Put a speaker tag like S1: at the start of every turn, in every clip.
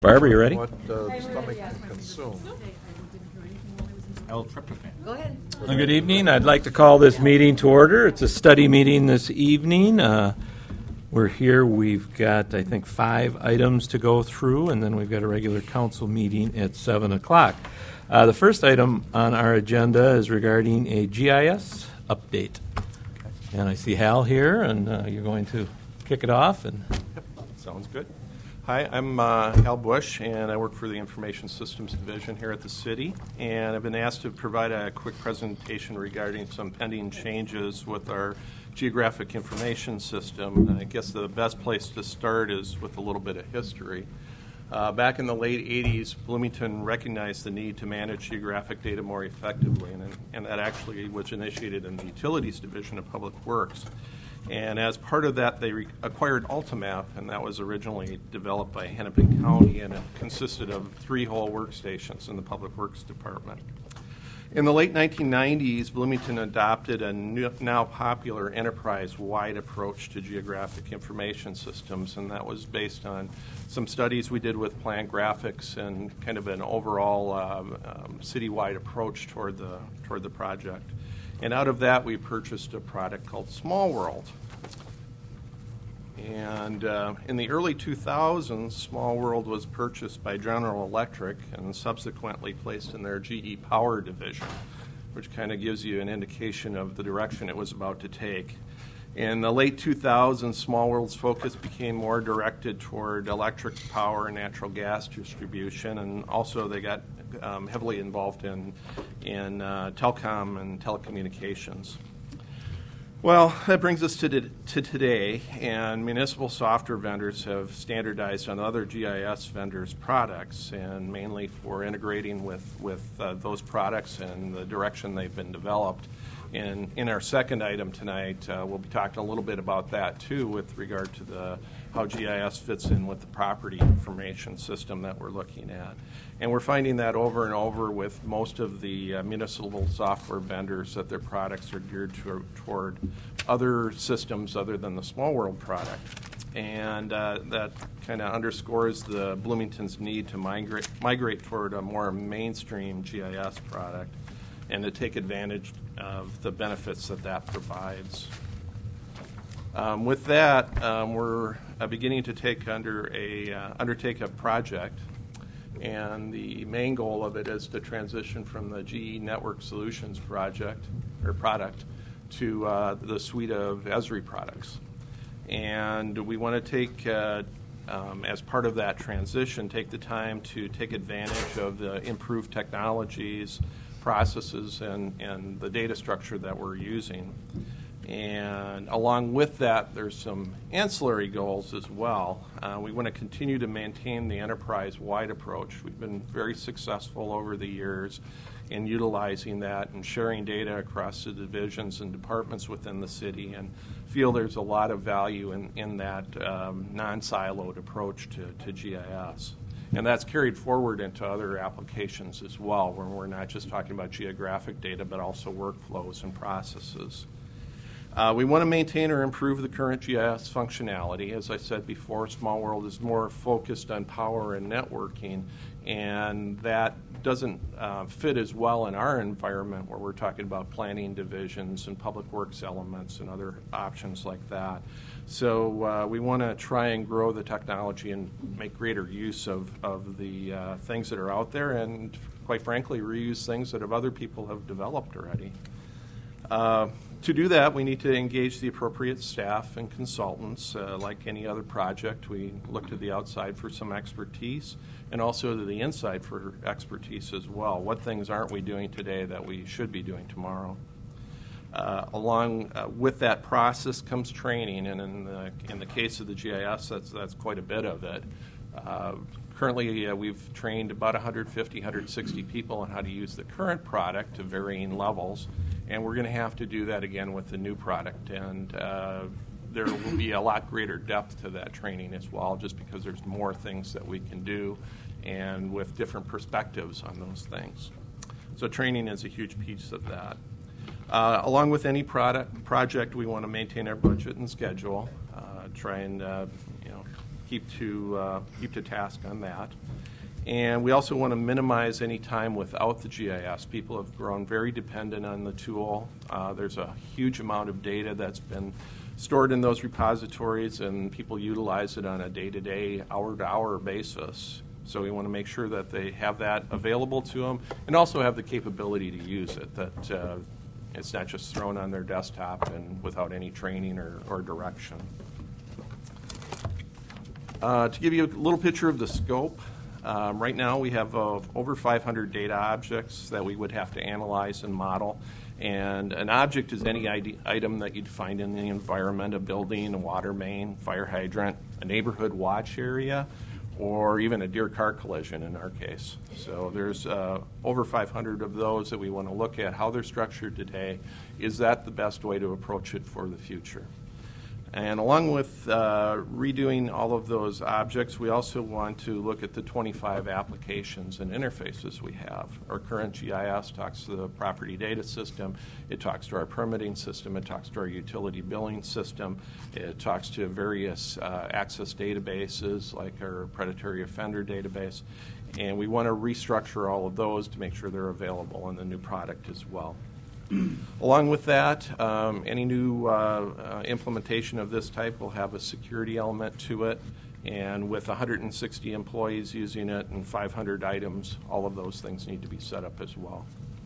S1: Barbara, you ready?
S2: What the stomach can consume.
S3: L-tryptophan.
S4: Go ahead.
S1: Well, good evening. I'd like to call this meeting to order. It's a study meeting this evening. We're here. We've got, I think, 5 items to go through, and then we've got a regular council meeting at 7 o'clock. The first item on our agenda is regarding a GIS update. And I see Hal here, and you're going to kick it off. And
S2: Sounds good. Hi, I'm Hal Bush, and I work for the Information Systems Division here at the city. And I've been asked to provide a quick presentation regarding some pending changes with our geographic information system. And I guess the best place to start is with a little bit of history. Back in the late 80s, Bloomington recognized the need to manage geographic data more effectively, and that actually was initiated in the Utilities Division of Public Works. And as part of that, they acquired Altamap, and that was originally developed by Hennepin County, and it consisted of 3 whole workstations in the Public Works Department. In the late 1990s, Bloomington adopted a now popular enterprise-wide approach to geographic information systems, and that was based on some studies we did with Plant Graphics and kind of an overall citywide approach toward the project. And out of that, we purchased a product called Small World. And in the early 2000s, Small World was purchased by General Electric and subsequently placed in their GE Power division, which kind of gives you an indication of the direction it was about to take. In the late 2000s, Small World's focus became more directed toward electric power and natural gas distribution, and also they got heavily involved in telecom and telecommunications. Well, that brings us to today, and municipal software vendors have standardized on other GIS vendors' products, and mainly for integrating with those products and the direction they've been developed. And in our second item tonight, we'll be talking a little bit about that too, with regard to how GIS fits in with the property information system that we're looking at. And we're finding that over and over with most of the municipal software vendors that their products are geared toward other systems other than the Small World product. And that kind of underscores the Bloomington's need to migrate toward a more mainstream GIS product and to take advantage of the benefits that provides. With that, we're beginning to undertake a project, and the main goal of it is to transition from the GE Network Solutions product to the suite of Esri products. And we want to take, as part of that transition, take the time to take advantage of the improved technologies, processes, and the data structure that we're using. And along with that, there's some ancillary goals as well. We want to continue to maintain the enterprise-wide approach. We've been very successful over the years in utilizing that and sharing data across the divisions and departments within the city, and feel there's a lot of value in that non-siloed approach to GIS. And that's carried forward into other applications as well, where we're not just talking about geographic data, but also workflows and processes. We want to maintain or improve the current GIS functionality. As I said before, Small World is more focused on power and networking, and that doesn't fit as well in our environment where we're talking about planning divisions and public works elements and other options like that. So we want to try and grow the technology and make greater use of the things that are out there, and quite frankly, reuse things that other people have developed already. To do that, we need to engage the appropriate staff and consultants. Like any other project, we look to the outside for some expertise, and also to the inside for expertise as well. What things aren't we doing today that we should be doing tomorrow? Along with that process comes training, and in the case of the GIS, that's quite a bit of it. Currently, we've trained about 150, 160 people on how to use the current product to varying levels, and we're going to have to do that again with the new product. And there will be a lot greater depth to that training as well, just because there's more things that we can do and with different perspectives on those things. So training is a huge piece of that. Along with any project, we want to maintain our budget and schedule, try and keep to task on that. And we also want to minimize any time without the GIS. People have grown very dependent on the tool. There's a huge amount of data that's been stored in those repositories, and people utilize it on a day-to-day, hour-to-hour basis. So we want to make sure that they have that available to them and also have the capability to use it, that it's not just thrown on their desktop and without any training or direction. To give you a little picture of the scope, right now we have over 500 data objects that we would have to analyze and model. And an object is any item that you'd find in the environment, a building, a water main, fire hydrant, a neighborhood watch area, or even a deer car collision in our case. So there's over 500 of those that we want to look at, how they're structured today. Is that the best way to approach it for the future? And along with redoing all of those objects, we also want to look at the 25 applications and interfaces we have. Our current GIS talks to the property data system. It talks to our permitting system. It talks to our utility billing system. It talks to various access databases like our predatory offender database. And we want to restructure all of those to make sure they're available in the new product as well. Along with that, any new implementation of this type will have a security element to it, and with 160 employees using it and 500 items, all of those things need to be set up as well.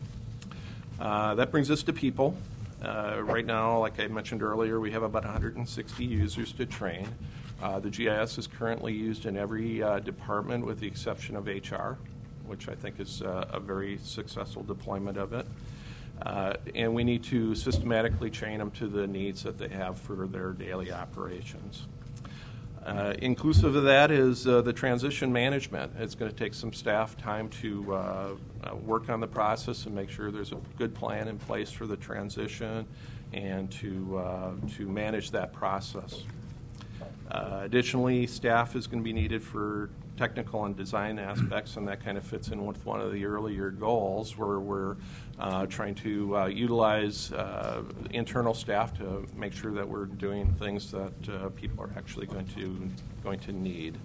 S2: That brings us to people. Right now, like I mentioned earlier, we have about 160 users to train. The GIS is currently used in every department with the exception of HR, which I think is a very successful deployment of it. And we need to systematically train them to the needs that they have for their daily operations. Inclusive of that is the transition management. It's going to take some staff time to work on the process and make sure there's a good plan in place for the transition and to manage that process. Additionally, staff is going to be needed for technical and design aspects, and that kind of fits in with one of the earlier goals where we're trying to utilize internal staff to make sure that we're doing things that people are actually going to need.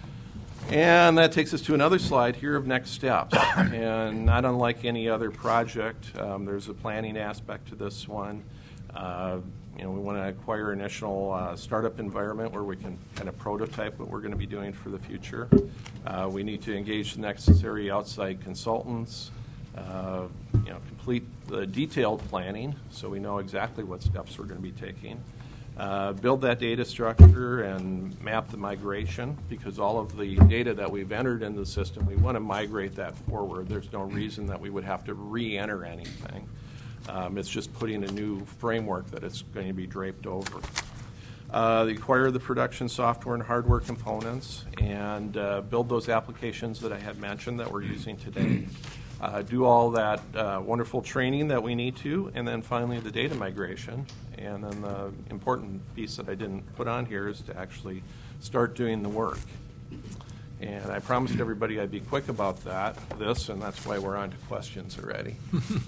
S2: And that takes us to another slide here of next steps. And not unlike any other project, there's a planning aspect to this one. We want to acquire an initial startup environment where we can kind of prototype what we're going to be doing for the future. We need to engage the necessary outside consultants, complete the detailed planning so we know exactly what steps we're going to be taking. Build that data structure and map the migration, because all of the data that we've entered in the system, we want to migrate that forward. There's no reason that we would have to re-enter anything. It's just putting a new framework that it's going to be draped over. Acquire the production software and hardware components and build those applications that I had mentioned that we're using today. Do all that wonderful training that we need to, and then finally the data migration. And then the important piece that I didn't put on here is to actually start doing the work. And I promised everybody I'd be quick about this, and that's why we're on to questions already.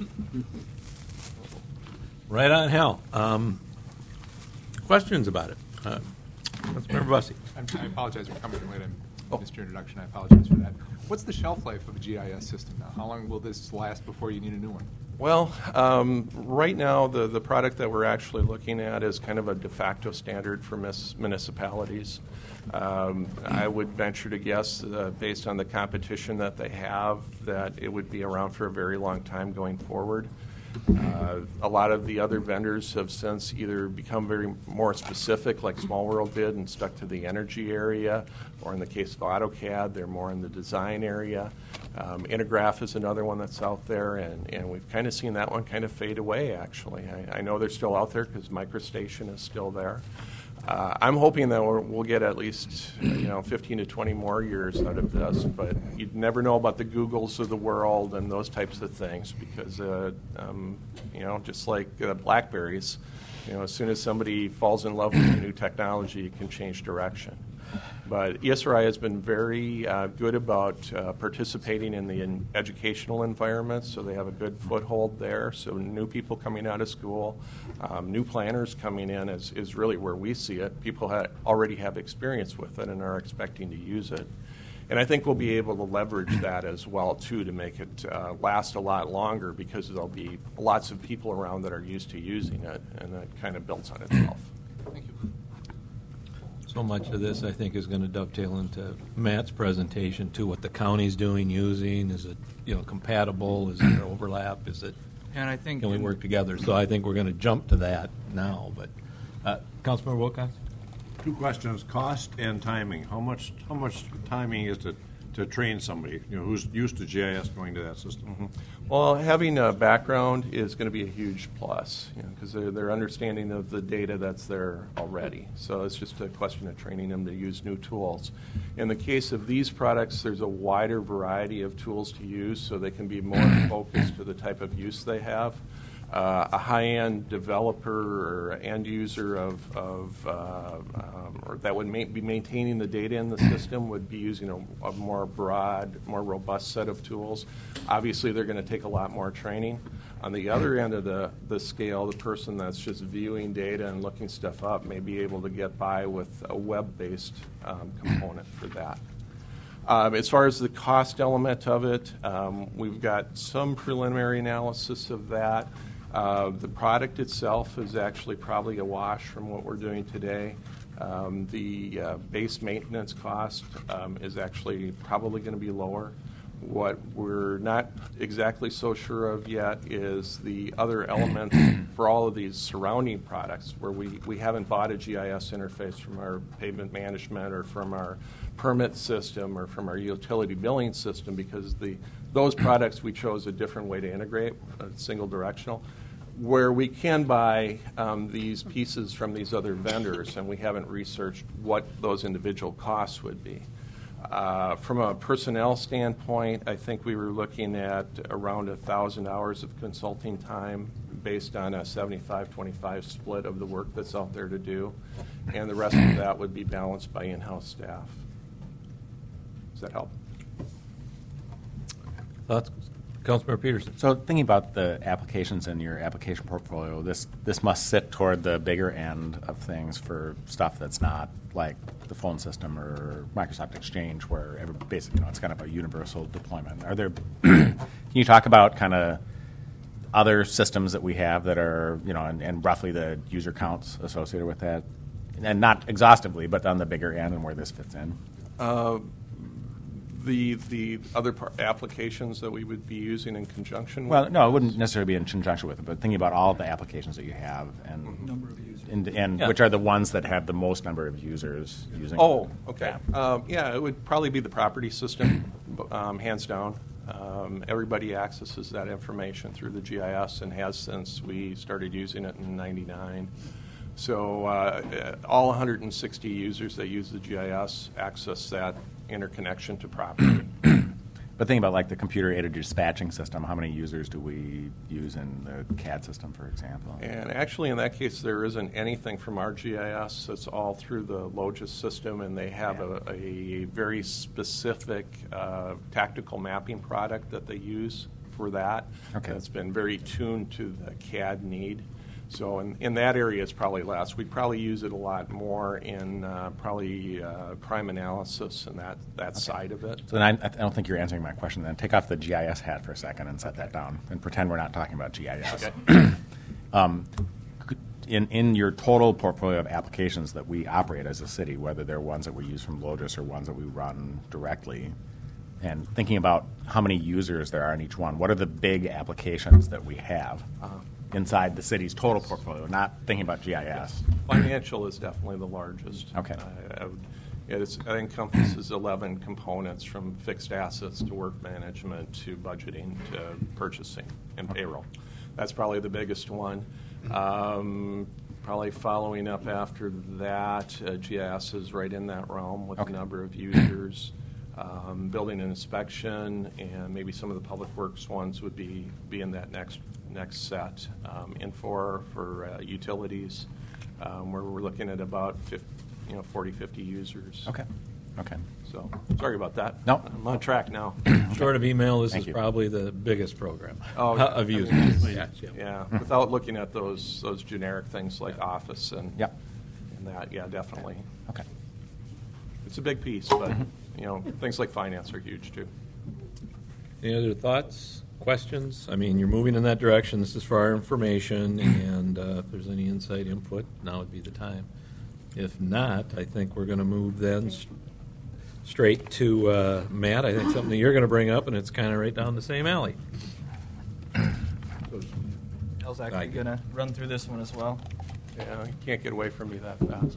S1: Right on hell. Questions about it? Councilmember Busse.
S3: I apologize for coming late. I missed your introduction. I apologize for that. What's the shelf life of a GIS system now? How long will this last before you need a new one?
S2: Well, right now the product that we're actually looking at is kind of a de facto standard for municipalities. I would venture to guess, based on the competition that they have, that it would be around for a very long time going forward. A lot of the other vendors have since either become very more specific, like Small World did, and stuck to the energy area, or in the case of AutoCAD, they're more in the design area. Intergraph is another one that's out there, and we've kind of seen that one kind of fade away, actually. I know they're still out there because MicroStation is still there. I'm hoping that we'll get at least 15 to 20 more years out of this, but you'd never know about the Googles of the world and those types of things because, just like BlackBerries, as soon as somebody falls in love with a new technology, it can change direction. But ESRI has been very good about participating in the educational environment, so they have a good foothold there. So new people coming out of school, new planners coming in is really where we see it. People already have experience with it and are expecting to use it. And I think we'll be able to leverage that as well, too, to make it last a lot longer, because there'll be lots of people around that are used to using it, and that kind of builds on itself.
S3: Thank you.
S1: So much of this, I think, is going to dovetail into Matt's presentation, too, what the county's doing, using. Is it, compatible? Is there overlap? Is it,
S4: And I think
S1: can we work together? So I think we're going to jump to that now. But Councilmember Wilcox?
S5: Two questions: cost and timing. How much timing is it to train somebody who's used to GIS going to that system?
S2: Mm-hmm. Well, having a background is going to be a huge plus, because they're understanding of the data that's there already. So it's just a question of training them to use new tools. In the case of these products, there's a wider variety of tools to use, so they can be more focused to the type of use they have. A high-end developer or end user or that would be maintaining the data in the system would be using a more broad, more robust set of tools. Obviously, they're going to take a lot more training. On the other end of the scale, the person that's just viewing data and looking stuff up may be able to get by with a web-based component for that. As far as the cost element of it, we've got some preliminary analysis of that. The product itself is actually probably a wash from what we're doing today. The base maintenance cost is actually probably going to be lower. What we're not exactly so sure of yet is the other elements for all of these surrounding products, where we haven't bought a GIS interface from our pavement management or from our permit system or from our utility billing system, because those products we chose a different way to integrate, single directional. Where we can buy these pieces from these other vendors, and we haven't researched what those individual costs would be. From a personnel standpoint, I think we were looking at around 1,000 hours of consulting time based on a 75-25 split of the work that's out there to do, and the rest of that would be balanced by in-house staff. Does that help?
S1: Thoughts? Councilmember Peterson.
S6: So thinking about the applications in your application portfolio, this must sit toward the bigger end of things for stuff that's not like the phone system or Microsoft Exchange, where basically it's kind of a universal deployment. Are there? Can you talk about kind of other systems that we have that are and roughly the user counts associated with that, and not exhaustively, but on the bigger end and where this fits in?
S2: The other applications that we would be using in conjunction with?
S6: Well, no, it wouldn't necessarily be in conjunction with it, but thinking about all of the applications that you have and
S4: number of users.
S6: and which are the ones that have the most number of users using
S2: Oh,
S6: it.
S2: okay. Yeah, it would probably be the property system, hands down. Everybody accesses that information through the GIS and has since we started using it in '99. So all 160 users that use the GIS access that interconnection to property.
S6: But thinking about like the computer-aided dispatching system, how many users do we use in the CAD system, for example?
S2: And actually, in that case, there isn't anything from our GIS. It's all through the Logis system, and they have a very specific tactical mapping product that they use for that.
S6: Okay.
S2: That's been very tuned to the CAD need. So in that area, it's probably less. We'd probably use it a lot more in probably crime analysis and that side of it.
S6: So then I don't think you're answering my question. Then take off the GIS hat for a second and set that down and pretend we're not talking about GIS.
S2: Okay.
S6: In your total portfolio of applications that we operate as a city, whether they're ones that we use from Logis or ones that we run directly, and thinking about how many users there are in each one, what are the big applications that we have inside the city's total portfolio, not thinking about GIS?
S2: Financial is definitely the largest.
S6: Okay.
S2: It encompasses 11 components, from fixed assets to work management to budgeting to purchasing and payroll. That's probably the biggest one. Probably following up after that, GIS is right in that realm with the number of users. Building and inspection, and maybe some of the public works ones would be in that next set. Infor for utilities, where we're looking at about 40, 50 users.
S6: Okay. Okay.
S2: So, sorry about that.
S6: No.
S2: I'm on track now.
S1: Short of email, this
S6: Thank
S1: is
S6: you.
S1: probably the biggest program
S2: Oh,
S1: of
S2: I mean,
S1: users.
S2: it's- Yeah, without looking at those generic things like Office and
S6: Yep.
S2: and that, yeah, definitely.
S6: Okay.
S2: It's a big piece, but you know, things like finance are huge too.
S1: Any other thoughts, questions? I mean, you're moving in that direction. This is for our information, and if there's any inside input, now would be the time. If not, I think we're going to move then straight to Matt. I think something that you're going to bring up, and it's kind of right down the same alley.
S4: I was actually going to run through this one as well.
S2: Yeah, you can't get away from me that fast.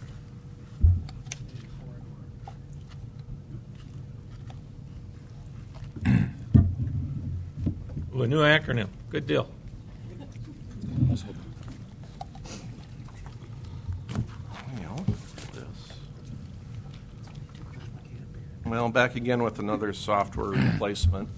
S1: Ooh, a new acronym. Good deal.
S2: Well, back again with another software replacement.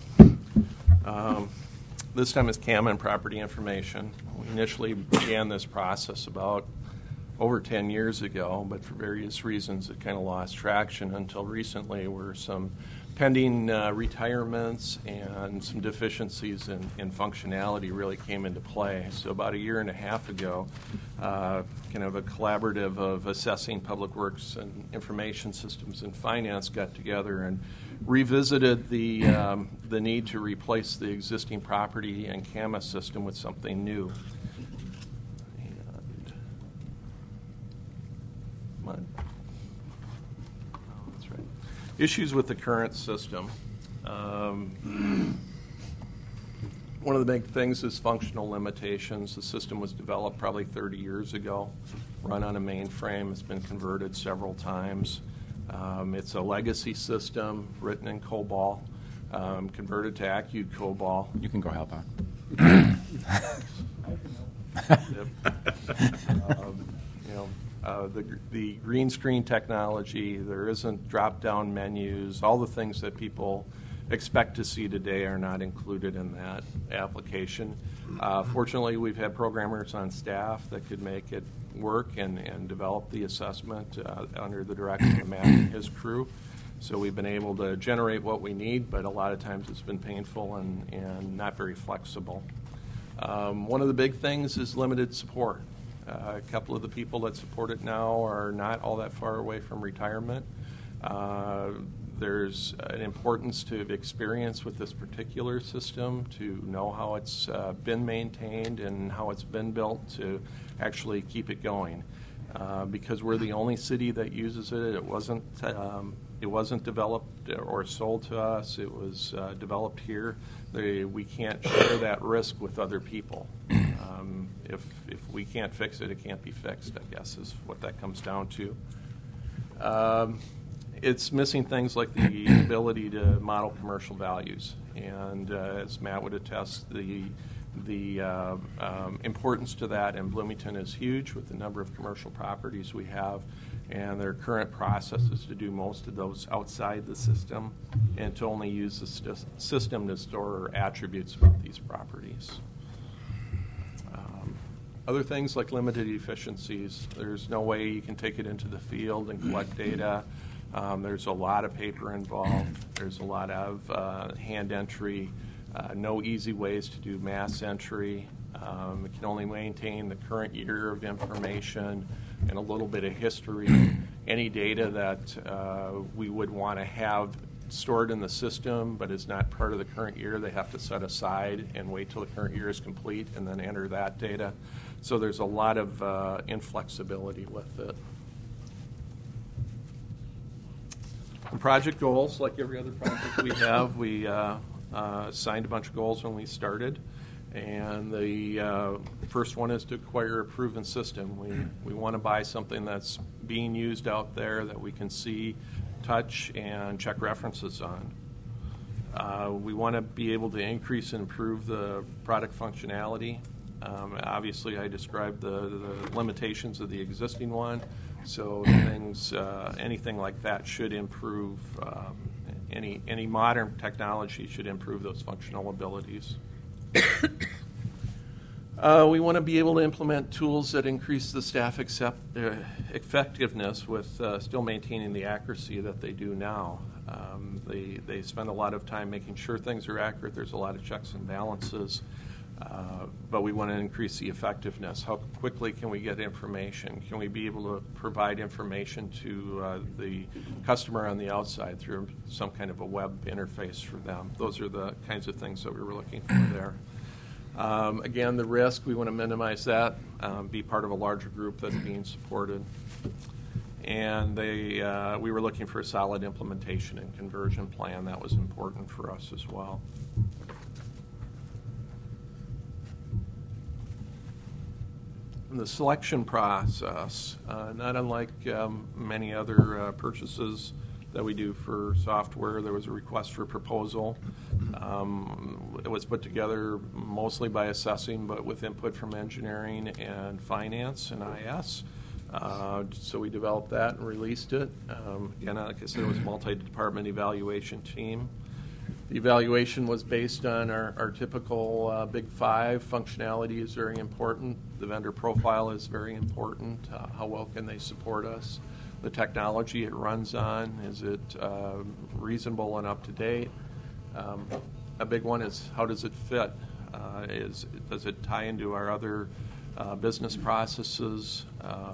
S2: This time it's CAMA and property information. We initially began this process about over 10 years ago, but for various reasons it kind of lost traction until recently, where some pending retirements and some deficiencies in functionality really came into play. So about a year and a half ago, kind of a collaborative of assessing public works and information systems and finance got together and revisited the need to replace the existing property and CAMA system with something new. Issues with the current system. One of the big things is functional limitations. The system was developed probably 30 years ago, run on a mainframe. It's been converted several times. It's a legacy system written in COBOL, converted to AccuCOBOL. COBOL.
S6: You can go help out.
S2: The green screen technology, there isn't drop-down menus. All the things that people expect to see today are not included in that application. Fortunately, we've had programmers on staff that could make it work and develop the assessment under the direction of Matt and his crew. So we've been able to generate what we need, but a lot of times it's been painful and not very flexible. One of the big things is limited support. A couple of the people that support it now are not all that far away from retirement. There's an importance to experience with this particular system, to know how it's been maintained and how it's been built to actually keep it going. Because we're the only city that uses it, it wasn't developed or sold to us. It was developed here. We can't share that risk with other people. If we can't fix it, it can't be fixed, I guess, is what that comes down to. It's missing things like the ability to model commercial values. And as Matt would attest, the importance to that in Bloomington is huge with the number of commercial properties we have, and their current process is to do most of those outside the system and to only use the system to store attributes about these properties. Other things like limited efficiencies. There's no way you can take it into the field and collect data. There's a lot of paper involved. There's a lot of hand entry, no easy ways to do mass entry. It can only maintain the current year of information and a little bit of history. Any data that we would want to have stored in the system but is not part of the current year, they have to set aside and wait till the current year is complete and then enter that data. So there's a lot of inflexibility with it. And project goals, like every other project we have, we assigned a bunch of goals when we started. And the first one is to acquire a proven system. We want to buy something that's being used out there that we can see, touch, and check references on. We want to be able to increase and improve the product functionality. Obviously, I described the limitations of the existing one, so anything like that should improve. Any modern technology should improve those functional abilities. We want to be able to implement tools that increase the staff effectiveness with still maintaining the accuracy that they do now. They spend a lot of time making sure things are accurate. There's a lot of checks and balances, but we want to increase the effectiveness. How quickly can we get information? Can we be able to provide information to the customer on the outside through some kind of a web interface for them? Those are the kinds of things that we were looking for there. Again, the risk, we want to minimize that, be part of a larger group that's being supported. And we were looking for a solid implementation and conversion plan. That was important for us as well. In the selection process, not unlike many other purchases that we do for software, there was a request for proposal. It was put together mostly by assessing, but with input from engineering and finance and IS. So we developed that and released it. Again, like I said, it was a multi-department evaluation team. The evaluation was based on our typical Big Five. Functionality is very important. The vendor profile is very important. How well can they support us? The technology it runs on, is it reasonable and up to date? A big one is how does it fit? Does it tie into our other business processes?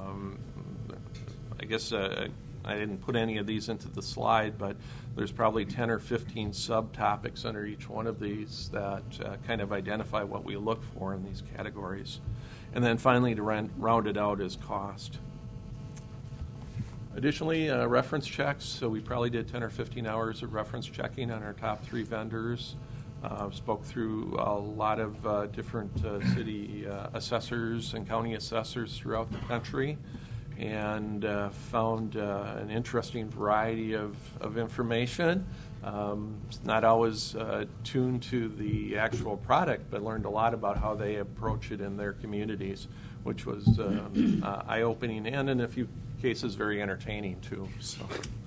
S2: I guess I didn't put any of these into the slide, but there's probably 10 or 15 subtopics under each one of these that kind of identify what we look for in these categories. And then finally, to round it out, is cost. Additionally, reference checks. So we probably did 10 or 15 hours of reference checking on our top 3 vendors. Spoke through a lot of different city assessors and county assessors throughout the country, and found an interesting variety of information. It's not always tuned to the actual product, but learned a lot about how they approach it in their communities, which was eye-opening and, in a few cases, very entertaining too. So,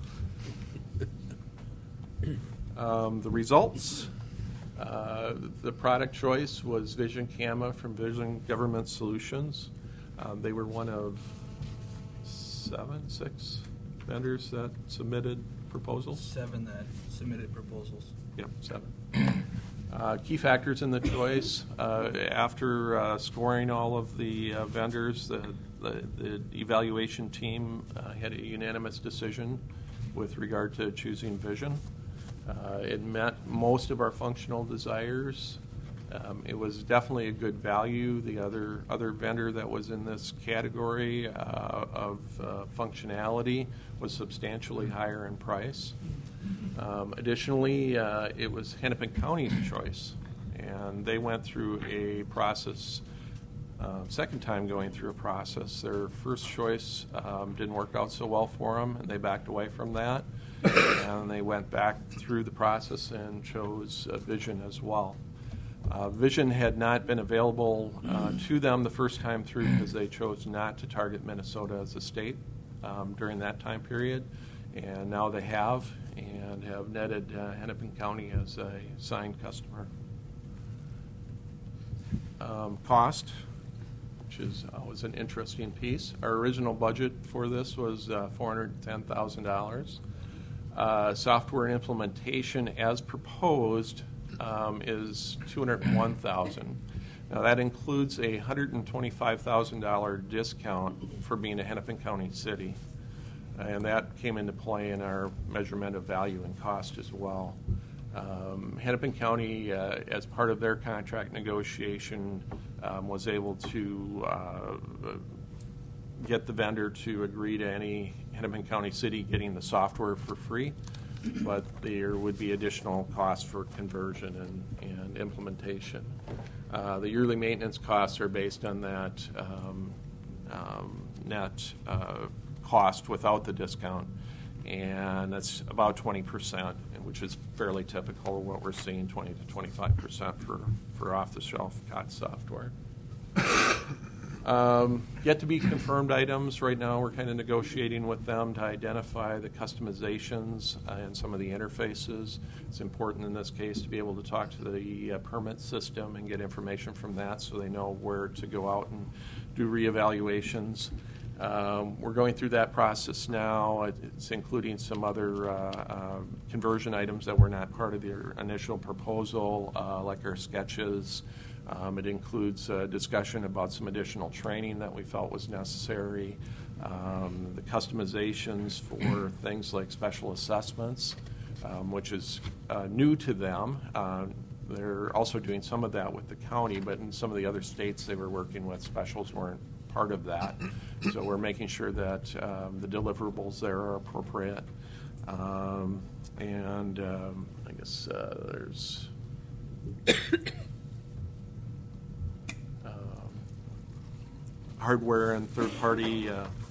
S2: the results. The product choice was Vision Camera from Vision Government Solutions. They were one of 6 vendors that submitted proposals.
S4: 7 that submitted proposals.
S2: Yep, 7. Key factors in the choice. After scoring all of the vendors, the evaluation team had a unanimous decision with regard to choosing Vision. It met most of our functional desires. It was definitely a good value. The other vendor that was in this category of functionality was substantially higher in price. Additionally, it was Hennepin County's choice, and they went through a process, second time going through a process. Their first choice didn't work out so well for them, and they backed away from that. And they went back through the process and chose Vision as well. Vision had not been available to them the first time through because they chose not to target Minnesota as a state during that time period. And now they have, and have netted Hennepin County as a signed customer. Cost, which is always an interesting piece. Our original budget for this was $410,000. Software implementation as proposed is $201,000. Now that includes a $125,000 discount for being a Hennepin County city, and that came into play in our measurement of value and cost as well. Hennepin County, as part of their contract negotiation, was able to get the vendor to agree to any Hennepin County city getting the software for free, but there would be additional costs for conversion and implementation. The yearly maintenance costs are based on that net cost without the discount, and that's about 20%, which is fairly typical of what we're seeing, 20 to 25% for off-the-shelf COTS software. Yet to be confirmed items. Right now, we're kind of negotiating with them to identify the customizations and some of the interfaces. It's important in this case to be able to talk to the permit system and get information from that so they know where to go out and do reevaluations. We're going through that process now. It's including some other conversion items that were not part of their initial proposal, like our sketches. It includes a discussion about some additional training that we felt was necessary, the customizations for things like special assessments, which is new to them. They're also doing some of that with the county, but in some of the other states they were working with, specials weren't part of that. So we're making sure that the deliverables there are appropriate. I guess there's hardware and third-party.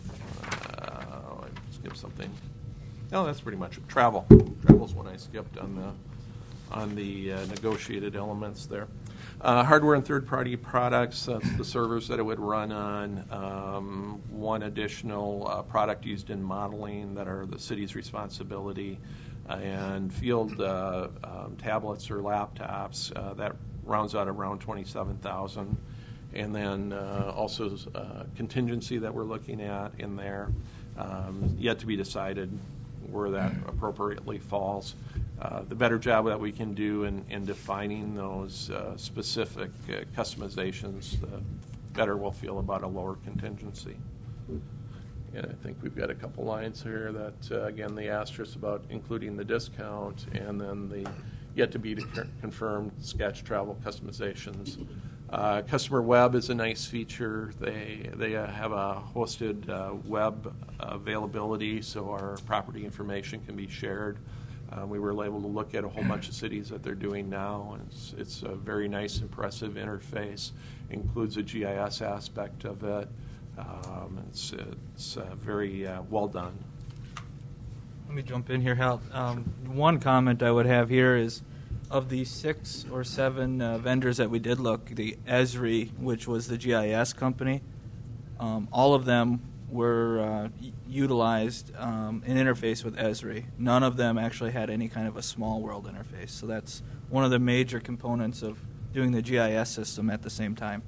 S2: Skip something. No, that's pretty much it. Travel. Travel's what I skipped on the negotiated elements there. Hardware and third-party products, that's the servers that it would run on. One additional product used in modeling that are the city's responsibility, and field tablets or laptops, that rounds out around $27,000. And then also contingency that we're looking at in there, yet to be decided where that appropriately falls. The better job that we can do in defining those specific customizations, the better we'll feel about a lower contingency. And I think we've got a couple lines here that, again, the asterisk about including the discount, and then the yet to be confirmed sketch travel customizations. Customer web is a nice feature. They have a hosted web availability, so our property information can be shared. We were able to look at a whole bunch of cities that they're doing now, and it's a very nice, impressive interface. Includes a GIS aspect of it. It's very well done.
S4: Let me jump in here, Hal. One comment I would have here is, of the 6 or 7 vendors that we did look, the Esri, which was the GIS company, all of them were utilized an interface with Esri. None of them actually had any kind of a small world interface. So that's one of the major components of doing the GIS system at the same time.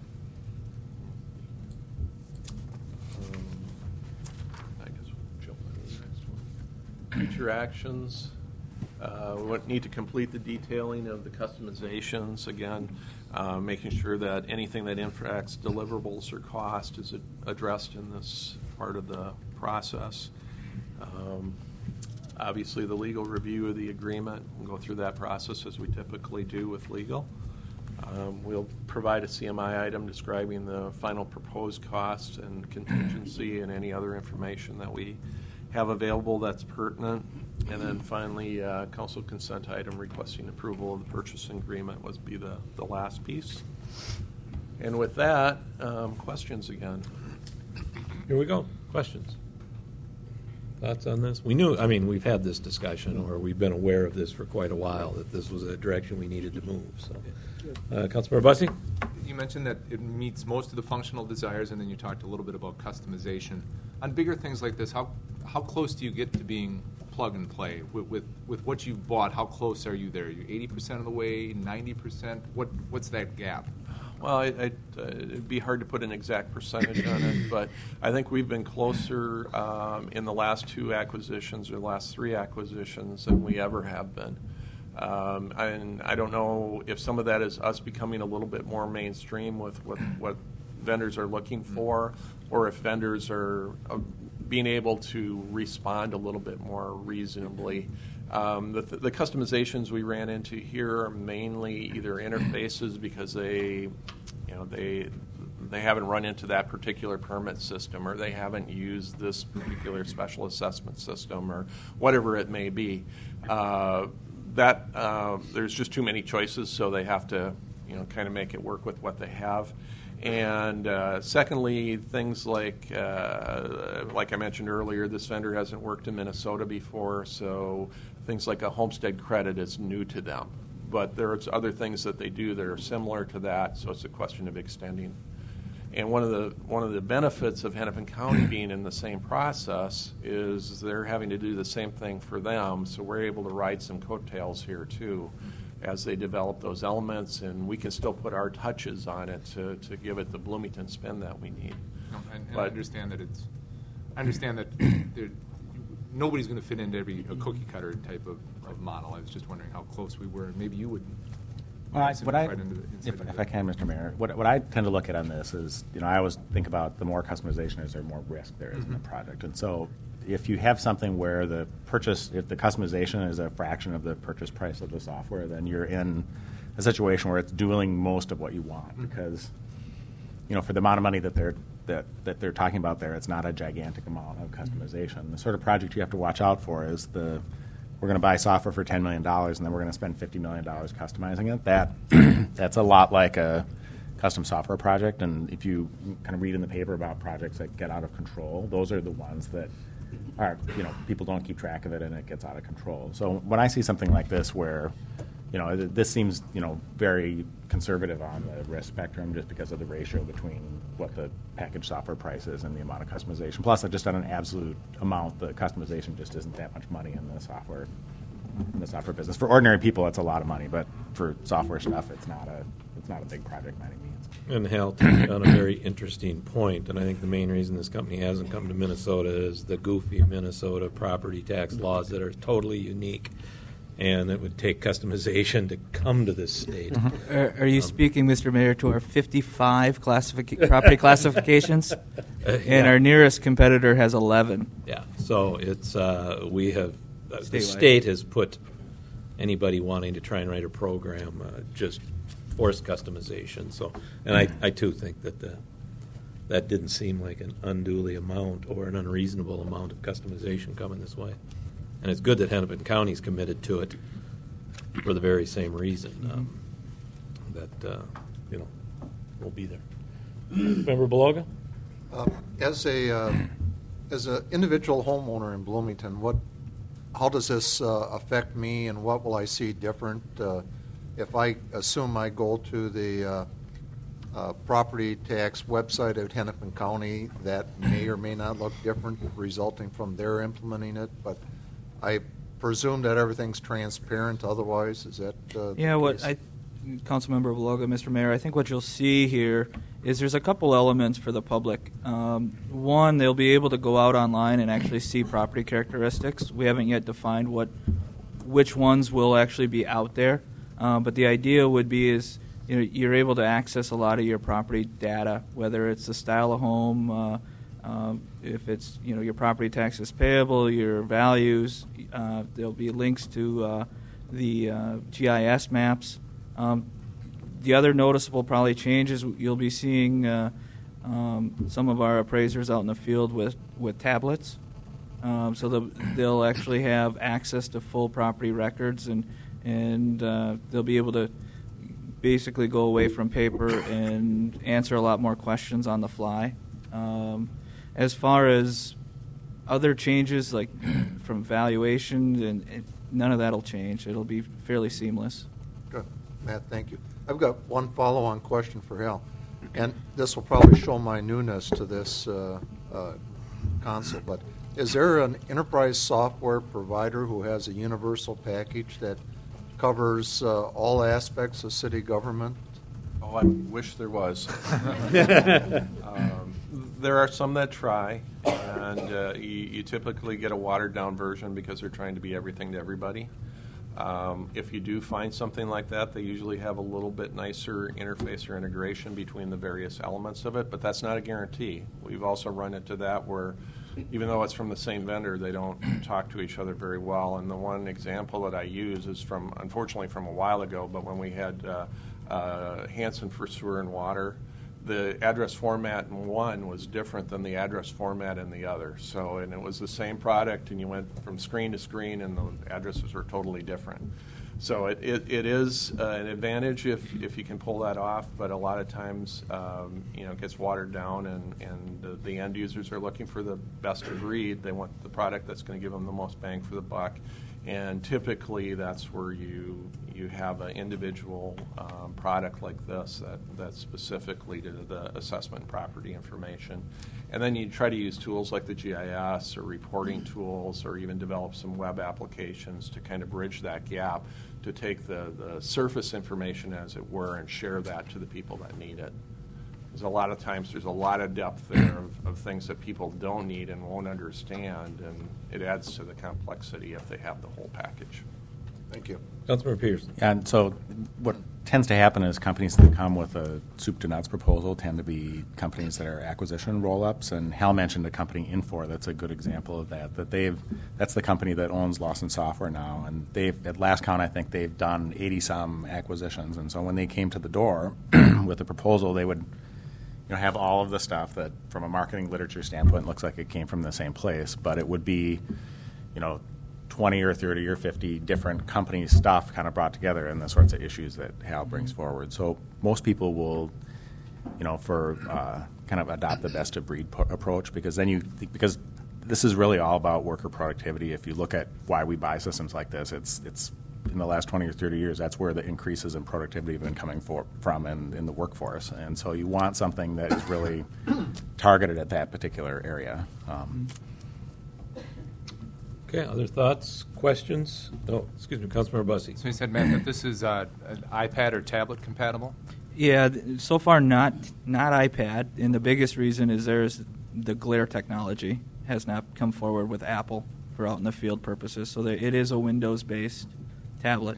S2: I guess we'll jump on to the next one. Future actions. We need to complete the detailing of the customizations. Again, making sure that anything that impacts deliverables or cost is addressed in this part of the process. Obviously, the legal review of the agreement, we'll go through that process as we typically do with legal. We'll provide a CMI item describing the final proposed cost and contingency and any other information that we have available that's pertinent. And then finally, council consent item requesting approval of the purchasing agreement would be the last piece. And with that, questions again.
S1: Here we go. Questions? Thoughts on this? We've had this discussion, or we've been aware of this for quite a while, that this was a direction we needed to move. So, Councilmember Bussey?
S3: You mentioned that it meets most of the functional desires, and then you talked a little bit about customization. On bigger things like this, how close do you get to being plug and play with what you've bought? How close are you there? Are you 80% of the way, 90%? What's that gap?
S2: Well, it'd be hard to put an exact percentage on it, but I think we've been closer in the last 2 acquisitions or last 3 acquisitions than we ever have been. And I don't know if some of that is us becoming a little bit more mainstream with what vendors are looking for, or if vendors are being able to respond a little bit more reasonably. The customizations we ran into here are mainly either interfaces because they haven't run into that particular permit system, or they haven't used this particular special assessment system, or whatever it may be. There's just too many choices, so they have to kind of make it work with what they have. And secondly, things like I mentioned earlier, this vendor hasn't worked in Minnesota before, so things like a homestead credit is new to them. But there's other things that they do that are similar to that, so it's a question of extending And one of the benefits of Hennepin County being in the same process is they're having to do the same thing for them, so we're able to ride some coattails here too as they develop those elements, and we can still put our touches on it to give it the Bloomington spin that we need.
S3: No, and
S2: But-
S3: I understand that nobody's going to fit into a cookie cutter type of model. I was just wondering how close we were, and maybe you would.
S6: Well,
S3: Inside
S6: if I can, Mr. Mayor, what I tend to look at on this is, I always think about the more customization is there, more risk there is in the project. And so if you have something where if the customization is a fraction of the purchase price of the software, then you're in a situation where it's doing most of what you want because, for the amount of money that they're talking about there, it's not a gigantic amount of customization. The sort of project you have to watch out for is we're going to buy software for $10 million, and then we're going to spend $50 million customizing it. That's a lot like a custom software project. And if you kind of read in the paper about projects that get out of control, those are the ones that are, people don't keep track of it, and it gets out of control. So when I see something like this where, this seems, very conservative on the risk spectrum just because of the ratio between what the packaged software price is and the amount of customization. Plus, just on an absolute amount, the customization just isn't that much money in the software business. For ordinary people, it's a lot of money, but for software stuff, it's not a big project by any means.
S1: And Hal touched on a very interesting point, and I think the main reason this company hasn't come to Minnesota is the goofy Minnesota property tax laws that are totally unique, and it would take customization to come to this state.
S4: Are you speaking, Mr. Mayor, to our 55 property classifications? And our nearest competitor has 11.
S1: Yeah, so it's the
S4: Statewide.
S1: state has put anybody wanting to try and write a program just forced customization. So, and I too think that didn't seem like an unduly amount or an unreasonable amount of customization coming this way. And it's good that Hennepin County's committed to it for the very same reason that we'll be there. Member Beloga?
S7: As an individual homeowner in Bloomington, how does this affect me, and what will I see different if I assume I go to the property tax website at Hennepin County? That may or may not look different resulting from their implementing it, but I presume that everything's transparent otherwise. Is that the case?
S4: Councilmember Beloga, Mr. Mayor, I think what you'll see here is there's a couple elements for the public. One, they'll be able to go out online and actually see property characteristics. We haven't yet defined which ones will actually be out there, but the idea would be is you're able to access a lot of your property data, whether it's the style of home, if it's your property taxes payable, your values. There'll be links to the GIS maps. The other noticeable probably change is you'll be seeing some of our appraisers out in the field with tablets. So they'll actually have access to full property records, and they'll be able to basically go away from paper and answer a lot more questions on the fly. As far as other changes, like from valuation, and none of that will change. It'll be fairly seamless.
S7: Good. Matt, thank you. I've got one follow-on question for Hal, and this will probably show my newness to this console, but is there an enterprise software provider who has a universal package that covers all aspects of city government?
S2: Oh, I wish there was. There are some that try, and you typically get a watered-down version because they're trying to be everything to everybody. If you do find something like that, they usually have a little bit nicer interface or integration between the various elements of it, but that's not a guarantee. We've also run into that where, even though it's from the same vendor, they don't talk to each other very well. And the one example that I use is unfortunately from a while ago, but when we had Hanson for sewer and water, the address format in one was different than the address format in the other. So, and it was the same product, and you went from screen to screen, and the addresses were totally different. So it is an advantage if you can pull that off, but a lot of times, it gets watered down, and the end users are looking for the best of breed. They want the product that's going to give them the most bang for the buck. And typically, that's where you have an individual product like this that's specifically to the assessment property information. And then you try to use tools like the GIS or reporting tools, or even develop some web applications to kind of bridge that gap, to take the surface information, as it were, and share that to the people that need it. Because a lot of times there's a lot of depth there of things that people don't need and won't understand, and it adds to the complexity if they have the whole package.
S7: Thank you.
S1: Councilmember Peterson.
S6: And so what tends to happen is companies that come with a soup to nuts proposal tend to be companies that are acquisition roll-ups. And Hal mentioned a company, Infor, that's a good example of that. That's the company that owns Lawson Software now. And at last count, I think they've done 80-some acquisitions. And so when they came to the door with a proposal, they would have all of the stuff that, from a marketing literature standpoint, looks like it came from the same place. But it would be, 20 or 30 or 50 different company stuff kind of brought together, and the sorts of issues that Hal brings forward. So most people will, kind of adopt the best of breed approach, because because this is really all about worker productivity. If you look at why we buy systems like this, it's in the last 20 or 30 years, that's where the increases in productivity have been coming from in the workforce. And so you want something that is really targeted at that particular area.
S1: Okay, other thoughts, questions? No, excuse me, Councilmember Bussey.
S3: So you said, Matt, that this is an iPad or tablet compatible?
S4: Yeah, so far not iPad, and the biggest reason is there's the Glare technology has not come forward with Apple for out in the field purposes, so it is a Windows-based tablet.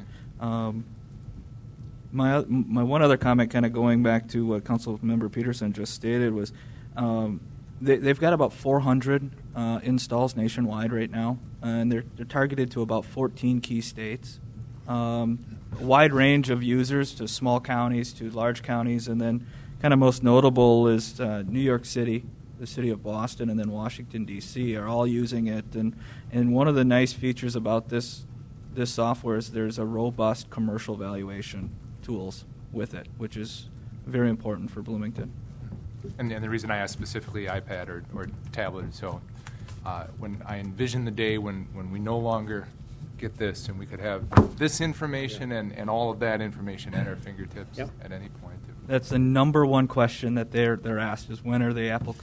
S4: My one other comment, kind of going back to what Councilmember Peterson just stated, was they've got about 400 installs nationwide right now, and they're targeted to about 14 key states. Wide range of users, to small counties to large counties, and then kind of most notable is New York City, the city of Boston, and then Washington, D.C. are all using it. And one of the nice features about this software is there's a robust commercial valuation tools with it, which is very important for Bloomington.
S3: And the reason I asked specifically iPad or tablet is so when I envision the day when we no longer get this and we could have this information and all of that information at our fingertips at any point.
S4: That's the number one question that they're asked, is when are they Apple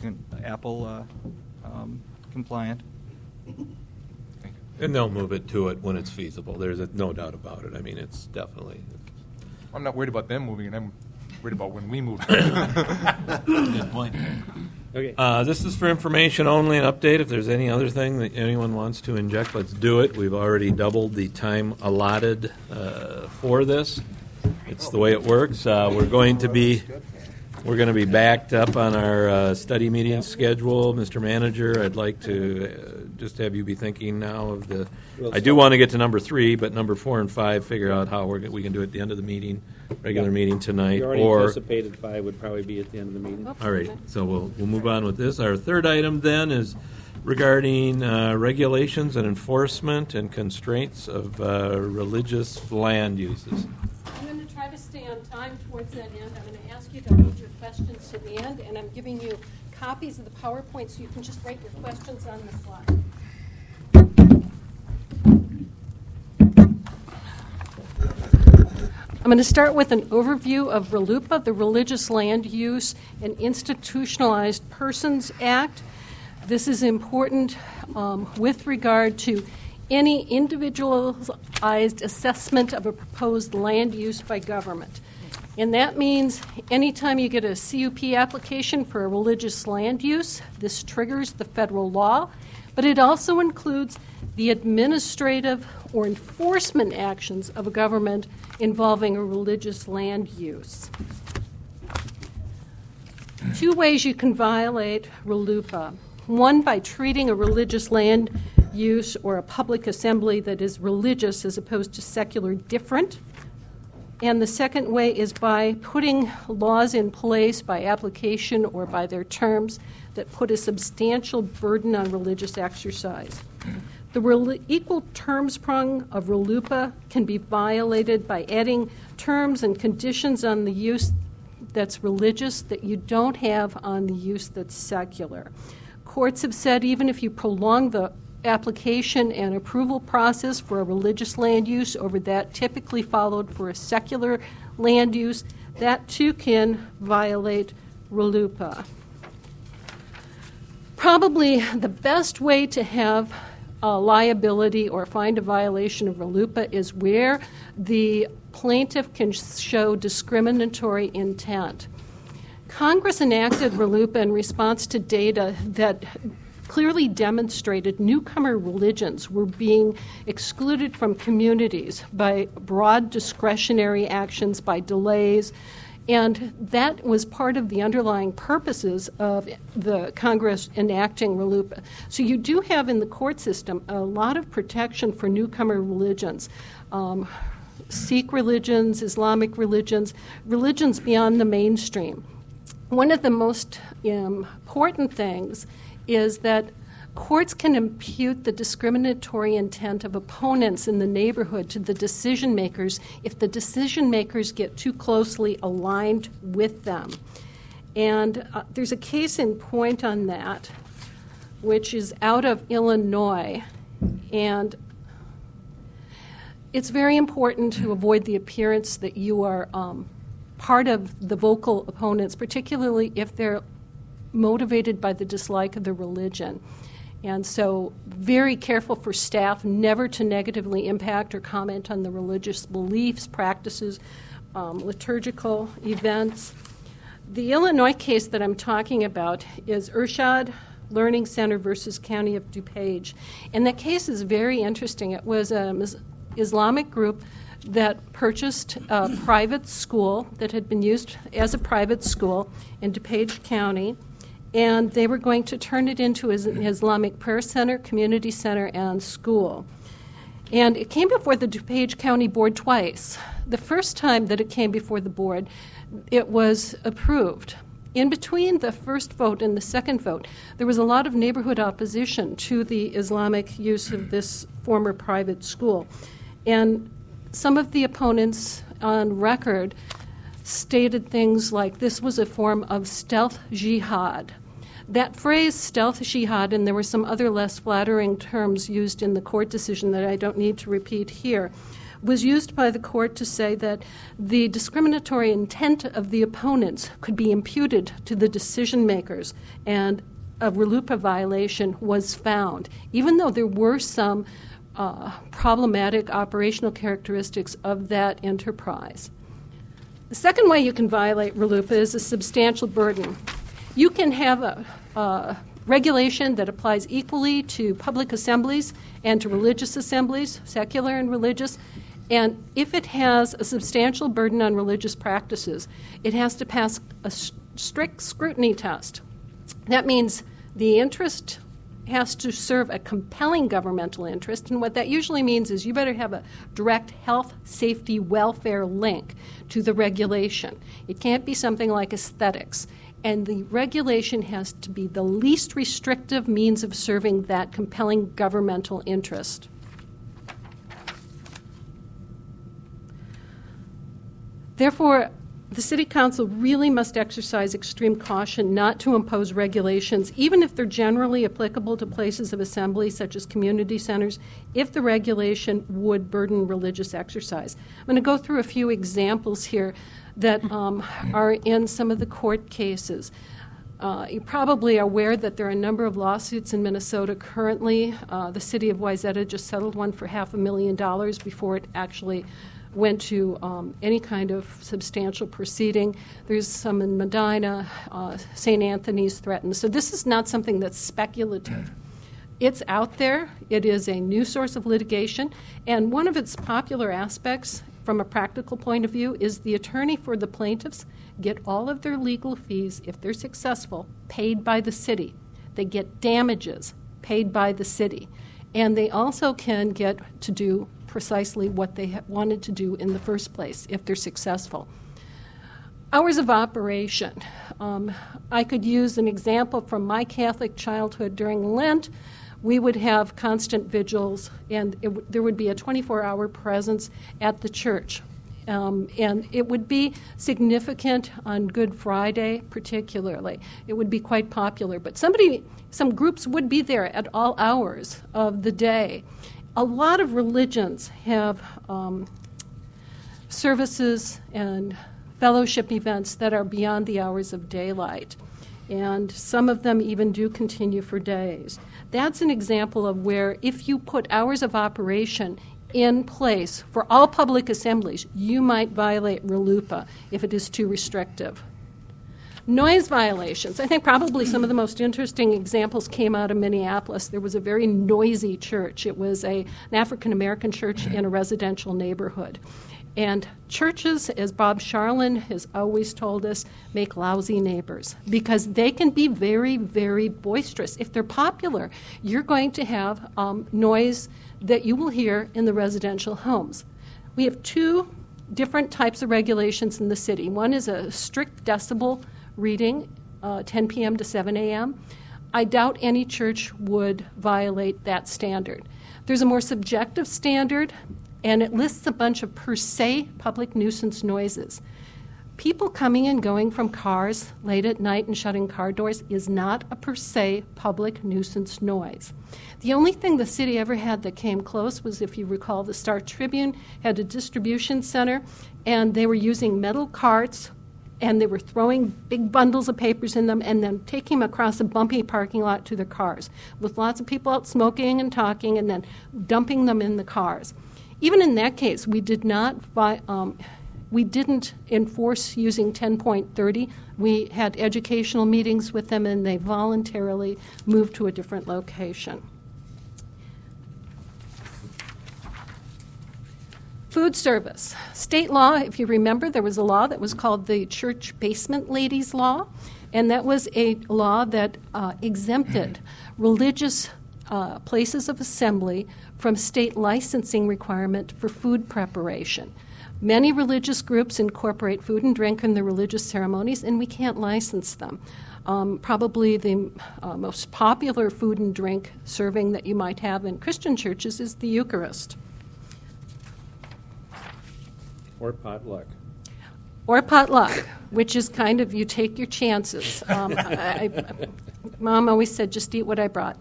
S4: compliant?
S3: Thank you.
S1: And they'll move it to it when it's feasible. There's no doubt about it. I mean, it's definitely.
S3: I'm not worried about them moving it. I'm worried about when we move.
S1: Good point. Okay. This is for information only, an update. If there's any other thing that anyone wants to inject, let's do it. We've already doubled the time allotted for this. It's the way it works. We're going to be backed up on our study meeting schedule. Mr. Manager, I'd like to just have you be thinking now of the. I do want to get to number 3, but number 4 and 5, figure out how we can do it at the end of the meeting, regular meeting tonight.
S8: You already anticipated 5 would probably be at the end of the meeting.
S1: All right, so we'll move on with this. Our third item then is regarding regulations and enforcement and constraints of religious land uses.
S9: I'm going to try to stay on time towards that end. I'm going to ask you to hold your questions to the end, and I'm giving you copies of the PowerPoint so you can just write your questions on the slide. I'm going to start with an overview of RLUIPA, the Religious Land Use and Institutionalized Persons Act. This is important with regard to any individualized assessment of a proposed land use by government. And that means anytime you get a CUP application for a religious land use, this triggers the federal law, but it also includes the administrative or enforcement actions of a government involving a religious land use. 2 ways you can violate RLUIPA. One, by treating a religious land use or a public assembly that is religious as opposed to secular different. And the second way is by putting laws in place by application or by their terms that put a substantial burden on religious exercise. The equal terms prong of RLUIPA can be violated by adding terms and conditions on the use that's religious that you don't have on the use that's secular. Courts have said even if you prolong the application and approval process for a religious land use over that typically followed for a secular land use, that too can violate RLUIPA. Probably the best way to have liability or find a violation of RLUIPA is where the plaintiff can show discriminatory intent. Congress enacted RLUIPA in response to data that clearly demonstrated newcomer religions were being excluded from communities by broad discretionary actions, by delays, and that was part of the underlying purposes of the Congress enacting RLUIPA. So you do have in the court system a lot of protection for newcomer religions. Sikh religions, Islamic religions, religions beyond the mainstream. One of the most important things is that courts can impute the discriminatory intent of opponents in the neighborhood to the decision makers if the decision makers get too closely aligned with them. And there's a case in point on that, which is out of Illinois. And it's very important to avoid the appearance that you are part of the vocal opponents, particularly if they're motivated by the dislike of the religion. And so very careful for staff never to negatively impact or comment on the religious beliefs, practices, liturgical events. The Illinois case that I'm talking about is Irshad Learning Center versus County of DuPage. And that case is very interesting. It was an Islamic group that purchased a private school that had been used as a private school in DuPage County, and they were going to turn it into an Islamic prayer center, community center, and school. And it came before the DuPage County Board twice. The first time that it came before the board, it was approved. In between the first vote and the second vote, there was a lot of neighborhood opposition to the Islamic use of this former private school. And some of the opponents on record stated things like this was a form of stealth jihad. That phrase, stealth jihad, and there were some other less flattering terms used in the court decision that I don't need to repeat here, was used by the court to say that the discriminatory intent of the opponents could be imputed to the decision makers, and a RLUIPA violation was found, even though there were some problematic operational characteristics of that enterprise. The second way you can violate RLUIPA is a substantial burden. You can have a regulation that applies equally to public assemblies and to religious assemblies, secular and religious, and if it has a substantial burden on religious practices, it has to pass a strict scrutiny test. That means the interest has to serve a compelling governmental interest, and what that usually means is you better have a direct health, safety, welfare link to the regulation. It can't be something like aesthetics, and the regulation has to be the least restrictive means of serving that compelling governmental interest. Therefore, the City Council really must exercise extreme caution not to impose regulations, even if they're generally applicable to places of assembly, such as community centers, if the regulation would burden religious exercise. I'm going to go through a few examples here that are in some of the court cases. You're probably aware that there are a number of lawsuits in Minnesota currently. The city of Wayzata just settled one for $500,000 before it actually went to any kind of substantial proceeding. There's some in Medina, St. Anthony's threatened. So this is not something that's speculative. It's out there. It is a new source of litigation. And one of its popular aspects from a practical point of view is the attorney for the plaintiffs get all of their legal fees, if they're successful, paid by the city. They get damages paid by the city. And they also can get to do precisely what they wanted to do in the first place if they're successful. Hours of operation. I could use an example from my Catholic childhood. During Lent, we would have constant vigils, and there would be a 24-hour presence at the church. And it would be significant on Good Friday, particularly. It would be quite popular. But some groups would be there at all hours of the day. A lot of religions have services and fellowship events that are beyond the hours of daylight. And some of them even do continue for days. That's an example of where if you put hours of operation in place for all public assemblies, you might violate RLUIPA if it is too restrictive. Noise violations. I think probably some of the most interesting examples came out of Minneapolis. There was a very noisy church. It was an African-American church in a residential neighborhood. And churches, as Bob Charlin has always told us, make lousy neighbors because they can be very, very boisterous. If they're popular, you're going to have noise that you will hear in the residential homes. We have two different types of regulations in the city. One is a strict decibel reading, 10 p.m. to 7 a.m. I doubt any church would violate that standard. There's a more subjective standard, and it lists a bunch of per se public nuisance noises. People coming and going from cars late at night and shutting car doors is not a per se public nuisance noise. The only thing the city ever had that came close was, if you recall, the Star Tribune had a distribution center, and they were using metal carts, and they were throwing big bundles of papers in them and then taking them across a bumpy parking lot to their cars, with lots of people out smoking and talking and then dumping them in the cars. Even in that case, we didn't enforce using 10.30. We had educational meetings with them, and they voluntarily moved to a different location. Food service. State law, if you remember, there was a law that was called the Church Basement Ladies Law, and that was a law that exempted religious places of assembly from state licensing requirement for food preparation. Many religious groups incorporate food and drink in their religious ceremonies, and we can't license them. Probably the most popular food and drink serving that you might have in Christian churches is the Eucharist.
S8: Or potluck.
S9: Or potluck, which is kind of you take your chances. Mom always said, just eat what I brought.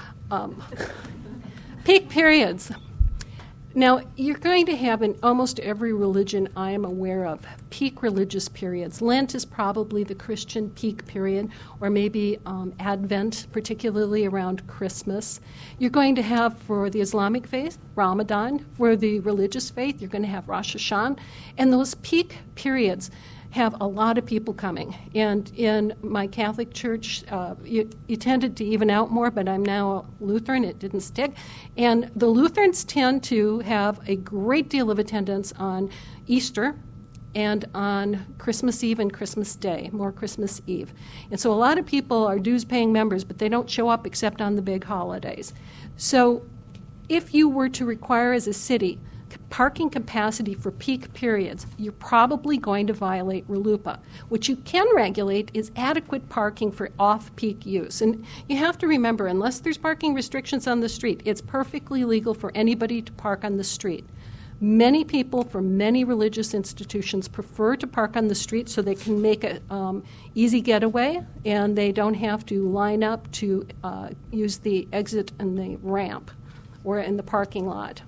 S9: Peak periods. Now, you're going to have in almost every religion I am aware of peak religious periods. Lent is probably the Christian peak period, or maybe Advent, particularly around Christmas. You're going to have, for the Islamic faith, Ramadan. For the religious faith, you're going to have Rosh Hashanah. And those peak periods have a lot of people coming. And in my Catholic church, you tended to even out more, but I'm now a Lutheran. It didn't stick. And the Lutherans tend to have a great deal of attendance on Easter and on Christmas Eve and Christmas Day, more Christmas Eve. And so a lot of people are dues-paying members, but they don't show up except on the big holidays. So if you were to require as a city parking capacity for peak periods, you're probably going to violate RLUIPA. What you can regulate is adequate parking for off-peak use. And you have to remember, unless there's parking restrictions on the street, it's perfectly legal for anybody to park on the street. Many people from many religious institutions prefer to park on the street so they can make an easy getaway, and they don't have to line up to use the exit and the ramp or in the parking lot.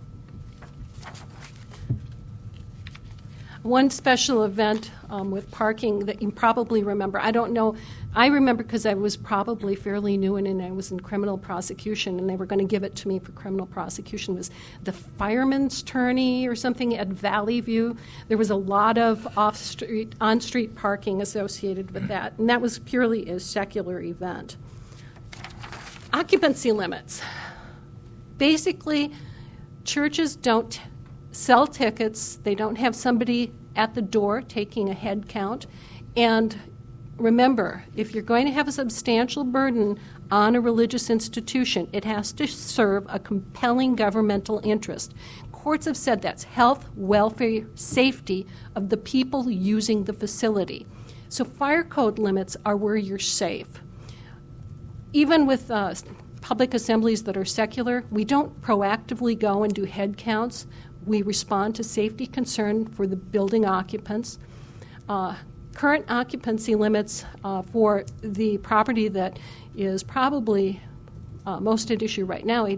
S9: One special event with parking that you probably remember, I don't know, I remember because I was probably fairly new and I was in criminal prosecution and they were going to give it to me for criminal prosecution, was the fireman's tourney or something at Valley View. There was a lot of on-street parking associated with that, and that was purely a secular event. Occupancy limits. Basically, churches don't sell tickets. They don't have somebody at the door taking a head count. And remember, if you're going to have a substantial burden on a religious institution, it has to serve a compelling governmental interest. Courts have said that's health, welfare, safety of the people using the facility. So fire code limits are where you're safe. Even with public assemblies that are secular, we don't proactively go and do head counts. we respond to safety concern for the building occupants. Current occupancy limits for the property that is probably most at issue right now,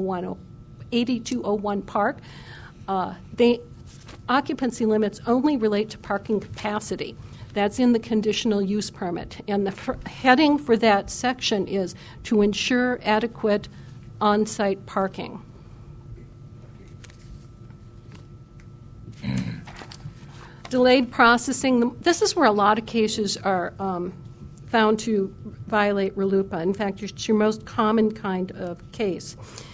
S9: 8201 Park, the occupancy limits only relate to parking capacity. That's in the conditional use permit. And the heading for that section is to ensure adequate on-site parking. Delayed processing. This is where a lot of cases are found to violate RLUIPA. In fact, it's your most common kind of case.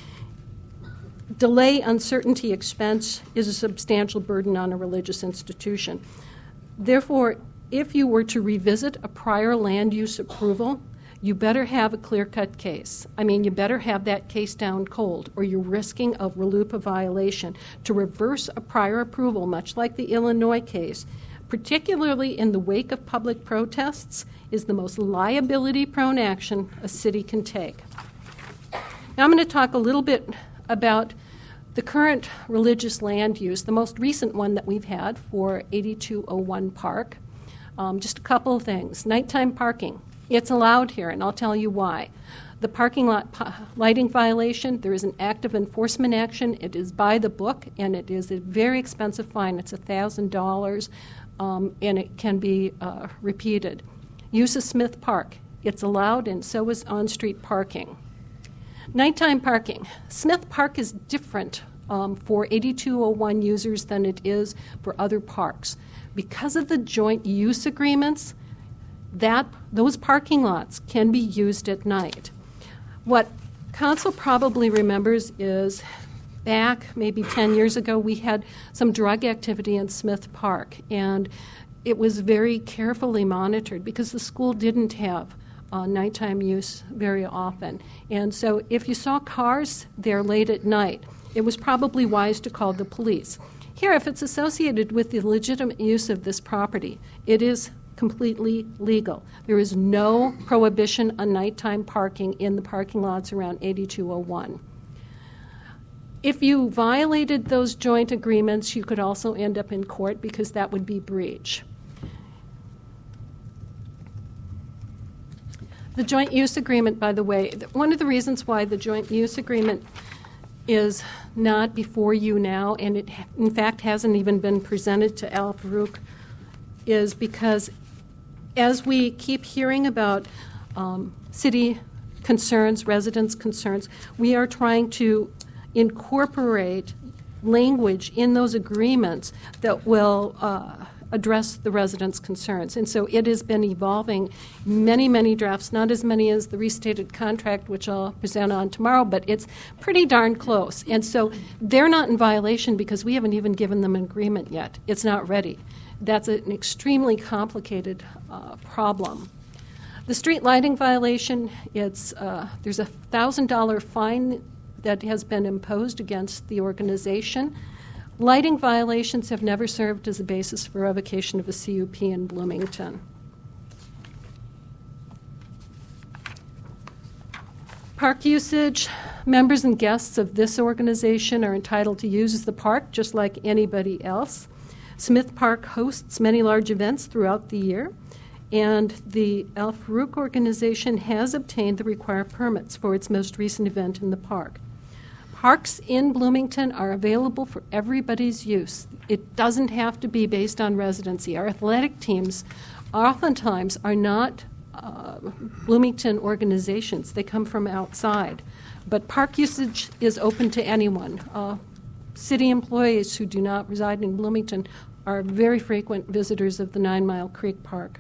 S9: Delay, uncertainty, expense is a substantial burden on a religious institution. Therefore, if you were to revisit a prior land use approval, you better have a clear-cut case. I mean, you better have that case down cold, or you're risking a RLUIPA violation. To reverse a prior approval, much like the Illinois case, particularly in the wake of public protests, is the most liability-prone action a city can take. Now I'm going to talk a little bit about the current religious land use, the most recent one that we've had for 8201 Park. Just a couple of things. Nighttime parking. It's allowed here, and I'll tell you why. The parking lot lighting violation, there is an active enforcement action. It is by the book, and it is a very expensive fine. It's $1,000, and it can be repeated. Use of Smith Park. It's allowed, and so is on-street parking. Nighttime parking. Smith Park is different for 8201 users than it is for other parks. Because of the joint use agreements, those parking lots can be used at night. What council probably remembers is back maybe 10 years ago, we had some drug activity in Smith Park, and it was very carefully monitored because the school didn't have nighttime use very often. And so if you saw cars there late at night, it was probably wise to call the police. Here, if it's associated with the legitimate use of this property, it is completely legal. There is no prohibition on nighttime parking in the parking lots around 8201. If you violated those joint agreements, you could also end up in court because that would be breach. The joint use agreement, by the way, one of the reasons why the joint use agreement is not before you now, and it in fact hasn't even been presented to Al Farouk, is because as we keep hearing about city concerns, residents' concerns, we are trying to incorporate language in those agreements that will address the residents' concerns. And so it has been evolving, many, many drafts, not as many as the restated contract, which I'll present on tomorrow, but it's pretty darn close. And so they're not in violation because we haven't even given them an agreement yet. It's not ready. That's an extremely complicated problem. The street lighting violation, there's a $1,000 fine that has been imposed against the organization. Lighting violations have never served as a basis for revocation of a CUP in Bloomington. Park usage. Members and guests of this organization are entitled to use the park just like anybody else. Smith Park hosts many large events throughout the year, and the Al Farouk organization has obtained the required permits for its most recent event in the park. Parks in Bloomington are available for everybody's use. It doesn't have to be based on residency. Our athletic teams oftentimes are not Bloomington organizations. They come from outside. But park usage is open to anyone. City employees who do not reside in Bloomington are very frequent visitors of the 9 Mile Creek Park.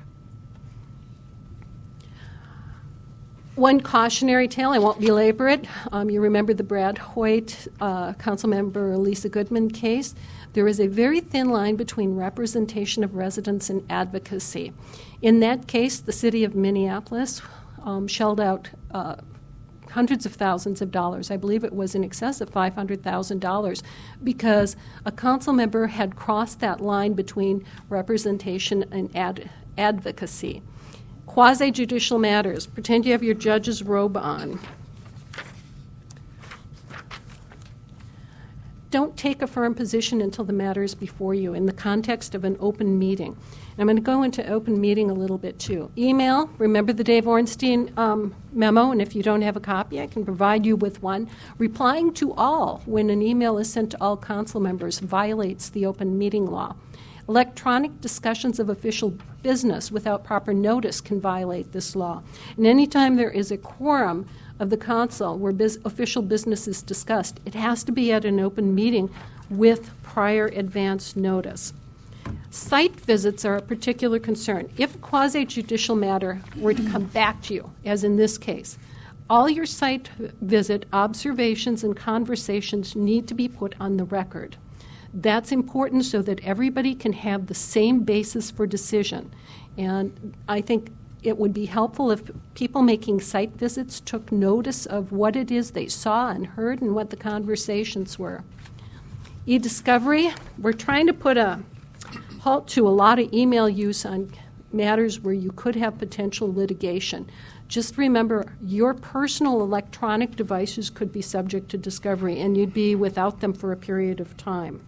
S9: One cautionary tale, I won't belabor it. You remember the Brad Hoyt, Councilmember Lisa Goodman case. There is a very thin line between representation of residents and advocacy. In that case, the city of Minneapolis shelled out hundreds of thousands of dollars. I believe it was in excess of $500,000 because a council member had crossed that line between representation and advocacy. Quasi-judicial matters. Pretend you have your judge's robe on. don't take a firm position until the matter is before you in the context of an open meeting. And I'm going to go into open meeting a little bit too. Email, remember the Dave Ornstein memo, and if you don't have a copy, I can provide you with one. Replying to all when an email is sent to all council members violates the open meeting law. Electronic discussions of official business without proper notice can violate this law. And anytime there is a quorum of the council where official business is discussed, it has to be at an open meeting with prior advance notice. Site visits are a particular concern. If a quasi-judicial matter were to come back to you, as in this case, all your site visit observations and conversations need to be put on the record. That's important so that everybody can have the same basis for decision. And I think it would be helpful if people making site visits took notice of what it is they saw and heard and what the conversations were. E-discovery, we're trying to put a halt to a lot of email use on matters where you could have potential litigation. Just remember, your personal electronic devices could be subject to discovery, and you'd be without them for a period of time.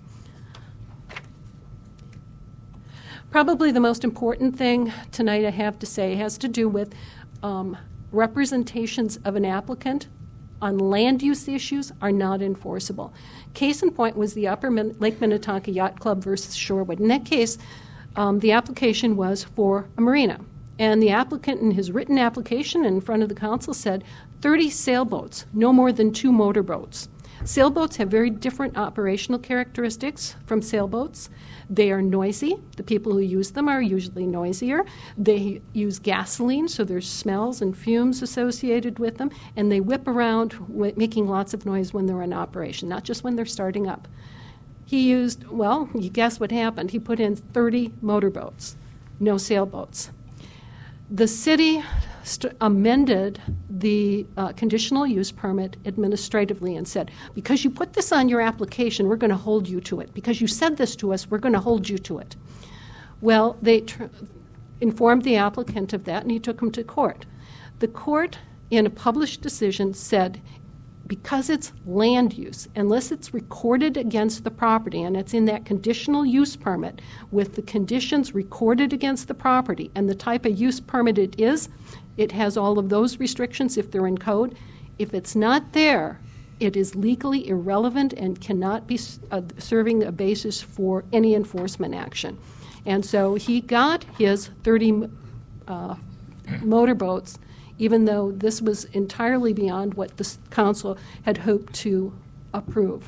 S9: Probably the most important thing tonight I have to say has to do with representations of an applicant on land use issues are not enforceable. Case in point was the Upper Lake Minnetonka Yacht Club versus Shorewood. In that case, the application was for a marina. And the applicant in his written application in front of the council said 30 sailboats, no more than 2 motorboats. Sailboats have very different operational characteristics from sailboats. They are noisy. The people who use them are usually noisier. They use gasoline, so there's smells and fumes associated with them, and they whip around making lots of noise when they're in operation, not just when they're starting up. He used, well, you guess what happened. He put in 30 motorboats, no sailboats. The city amended the conditional use permit administratively and said, because you put this on your application, we're going to hold you to it. Because you said this to us, we're going to hold you to it. Well, they informed the applicant of that, and he took him to court. The court, in a published decision, said, because it's land use, unless it's recorded against the property, and it's in that conditional use permit with the conditions recorded against the property and the type of use permit it has all of those restrictions if they're in code. If it's not there, it is legally irrelevant and cannot be serving a basis for any enforcement action. And so he got his 30 motorboats, even though this was entirely beyond what the council had hoped to approve.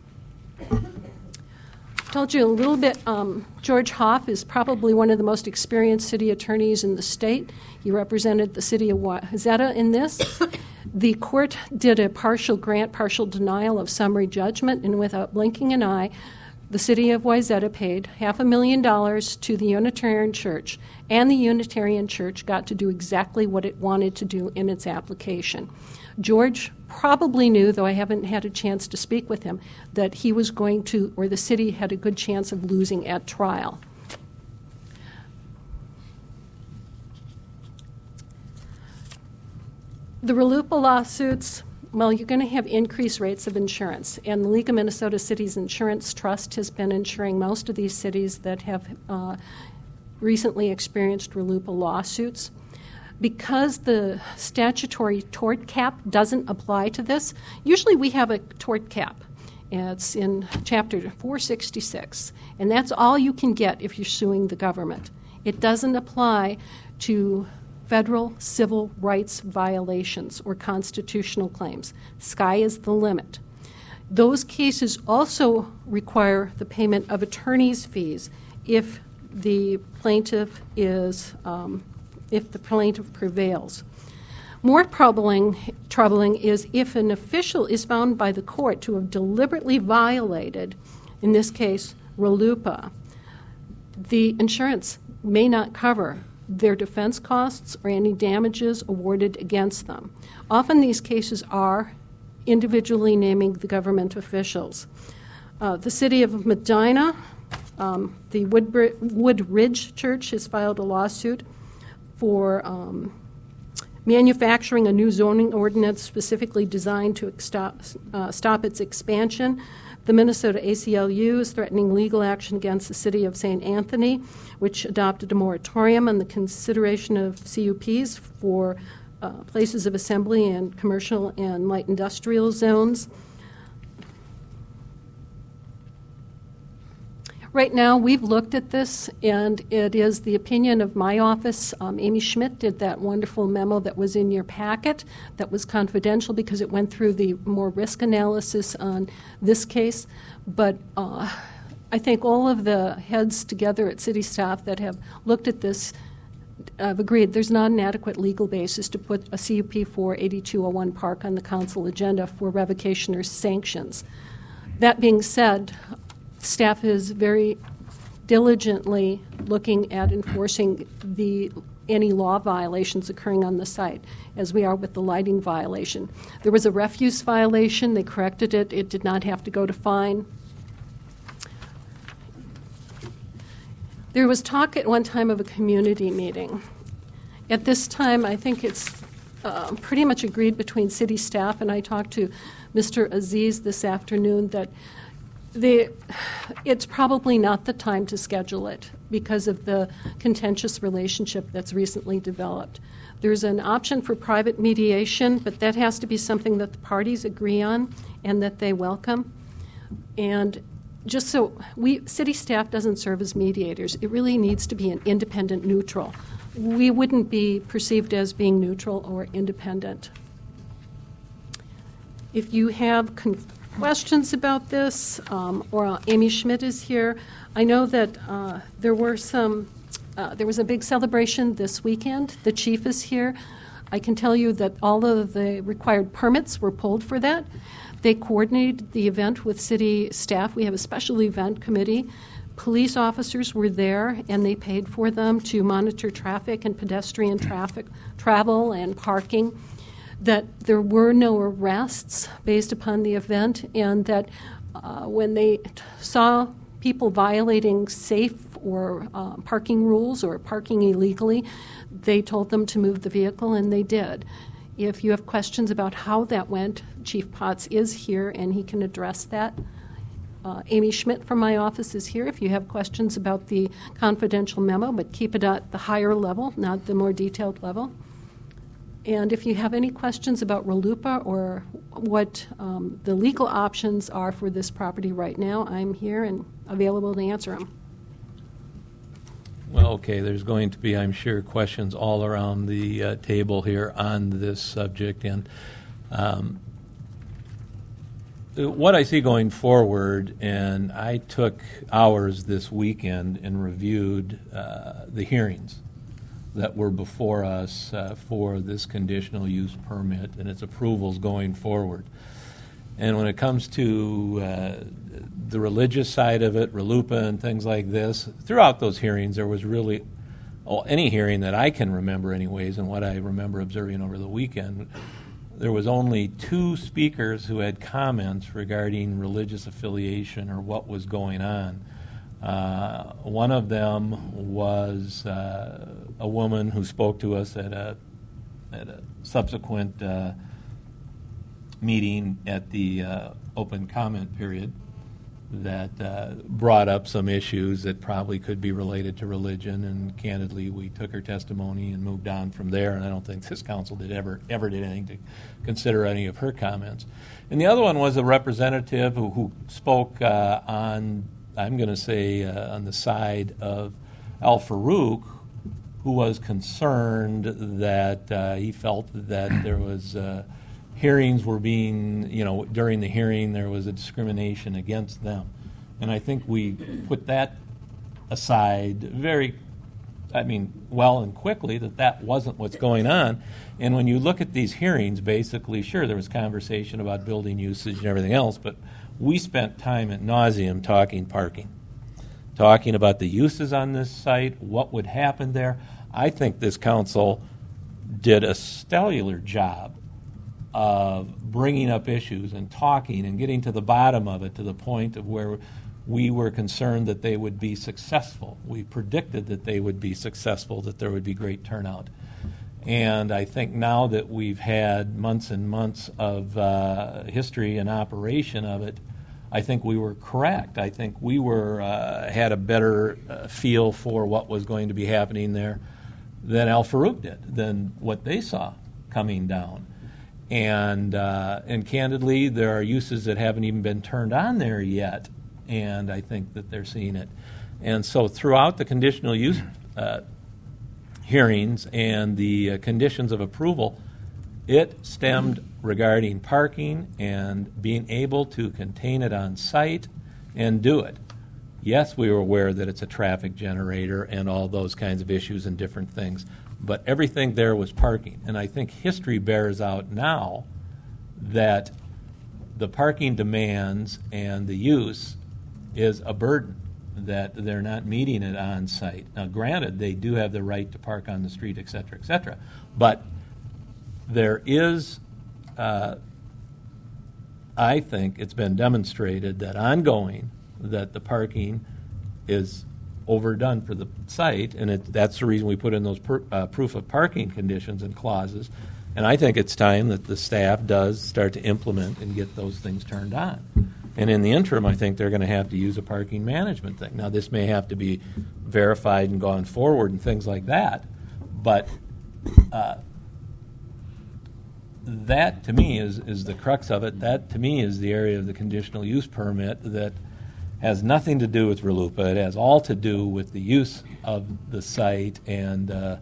S9: I told you a little bit, George Hoff is probably one of the most experienced city attorneys in the state. He represented the city of Wayzata in this. The court did a partial grant, partial denial of summary judgment, and without blinking an eye, the city of Wayzata paid $500,000 to the Unitarian Church, and the Unitarian Church got to do exactly what it wanted to do in its application. George probably knew, though I haven't had a chance to speak with him, that he was going to, or the city had a good chance of losing at trial. The RLUIPA lawsuits, well, you're going to have increased rates of insurance, and the League of Minnesota Cities Insurance Trust has been insuring most of these cities that have recently experienced RLUIPA lawsuits. Because the statutory tort cap doesn't apply to this, usually we have a tort cap. It's in Chapter 466, and that's all you can get if you're suing the government. It doesn't apply to federal civil rights violations or constitutional claims. Sky is the limit. Those cases also require the payment of attorney's fees if the plaintiff prevails. More troubling is if an official is found by the court to have deliberately violated, in this case, RLUIPA, the insurance may not cover their defense costs or any damages awarded against them. Often these cases are individually naming the government officials. The city of Medina, the Woodridge Church has filed a lawsuit for manufacturing a new zoning ordinance specifically designed to stop its expansion. The Minnesota ACLU is threatening legal action against the city of St. Anthony, which adopted a moratorium on the consideration of CUPs for places of assembly and commercial and light industrial zones. Right now, we've looked at this, and it is the opinion of my office. Amy Schmidt did that wonderful memo that was in your packet that was confidential because it went through the more risk analysis on this case. But I think all of the heads together at city staff that have looked at this have agreed there's not an adequate legal basis to put a CUP for 8201 Park on the council agenda for revocation or sanctions. That being said, staff is very diligently looking at enforcing any law violations occurring on the site, as we are with the lighting violation. There was a refuse violation. They corrected it. It did not have to go to fine. There was talk at one time of a community meeting. At this time, I think it's pretty much agreed between city staff, and I talked to Mr. Aziz this afternoon, that it's probably not the time to schedule it because of the contentious relationship that's recently developed. There's an option for private mediation, but that has to be something that the parties agree on and that they welcome. And just so city staff doesn't serve as mediators. It really needs to be an independent neutral. We wouldn't be perceived as being neutral or independent. If you have questions about this, or Amy Schmidt is here. I know that there was a big celebration this weekend. The chief is here. I can tell you that all of the required permits were pulled for that. They coordinated the event with city staff. We have a special event committee. Police officers were there, and they paid for them to monitor traffic and pedestrian traffic, travel and parking. That there were no arrests based upon the event, and that when they saw people violating safe or parking rules or parking illegally, they told them to move the vehicle, and they did. If you have questions about how that went, Chief Potts is here, and he can address that. Amy Schmidt from my office is here if you have questions about the confidential memo, but keep it at the higher level, not the more detailed level. And if you have any questions about RLUIPA or what the legal options are for this property right now, I'm here and available to answer them.
S1: Well, okay, there's going to be, I'm sure, questions all around the table here on this subject. And what I see going forward, and I took hours this weekend and reviewed the hearings that were before us for this conditional use permit and its approvals going forward. And when it comes to the religious side of it, RLUIPA and things like this, throughout those hearings there was really, any hearing that I can remember anyways, and what I remember observing over the weekend, there was only 2 speakers who had comments regarding religious affiliation or what was going on. One of them was a woman who spoke to us at a subsequent meeting at the open comment period that brought up some issues that probably could be related to religion, and candidly we took her testimony and moved on from there, and I don't think this council ever did anything to consider any of her comments. And the other one was a representative who spoke on, I'm going to say, on the side of Al Farouk, who was concerned that he felt that there was hearings were being, during the hearing there was a discrimination against them. And I think we put that aside well and quickly that wasn't what's going on. And when you look at these hearings, basically, sure, there was conversation about building usage and everything else, but we spent time ad nauseum talking parking, talking about the uses on this site, what would happen there. I think this council did a stellar job of bringing up issues and talking and getting to the bottom of it to the point of where we were concerned that they would be successful. We predicted that they would be successful, that there would be great turnout. And I think now that we've had months and months of history and operation of it, I think we were correct. I think we were had a better feel for what was going to be happening there than Al Farouk did, than what they saw coming down. And candidly, there are uses that haven't even been turned on there yet, and I think that they're seeing it. And so throughout the conditional use hearings and the conditions of approval, it stemmed regarding parking and being able to contain it on site and do it. Yes, we were aware that it's a traffic generator and all those kinds of issues and different things, but everything there was parking. And I think history bears out now that the parking demands and the use is a burden, that they're not meeting it on site. Now, granted, they do have the right to park on the street, et cetera, but there is, I think it's been demonstrated that ongoing, that the parking is overdone for the site, and that's the reason we put in those proof of parking conditions and clauses. And I think it's time that the staff does start to implement and get those things turned on. And in the interim, I think they're going to have to use a parking management thing. Now, this may have to be verified and gone forward and things like that, but that, to me, is the crux of it. That, to me, is the area of the conditional use permit that has nothing to do with RLUIPA. It has all to do with the use of the site and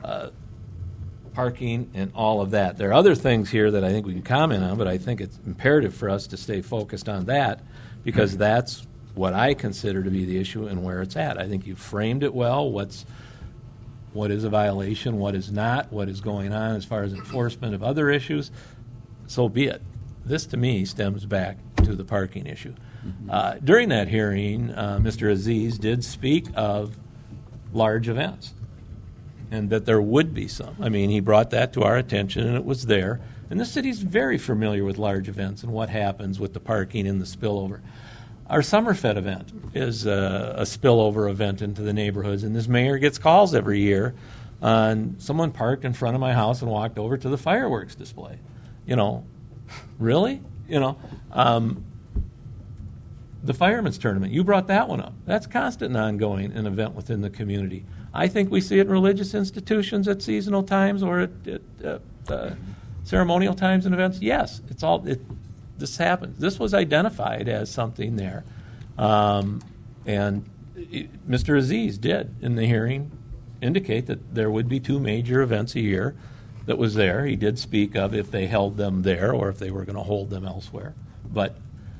S1: parking and all of that. There are other things here that I think we can comment on, but I think it's imperative for us to stay focused on that because that's what I consider to be the issue and where it's at. I think you framed it well. What is a violation, what is not, what is going on as far as enforcement of other issues, so be it. This, to me, stems back to the parking issue. During that hearing, Mr. Aziz did speak of large events and that there would be some. I mean, he brought that to our attention, and it was there. And the city's very familiar with large events and what happens with the parking and the spillover. Our Summerfed event is a spillover event into the neighborhoods, and this mayor gets calls every year on someone parked in front of my house and walked over to the fireworks display. You know, really? You know, the fireman's tournament, you brought that one up. That's constant and ongoing, an event within the community. I think we see it in religious institutions at seasonal times or at ceremonial times and events. Yes, this happens. This was identified as something there. And Mr. Aziz did, in the hearing, indicate that there would be 2 major events a year that was there. He did speak of if they held them there or if they were going to hold them elsewhere. But,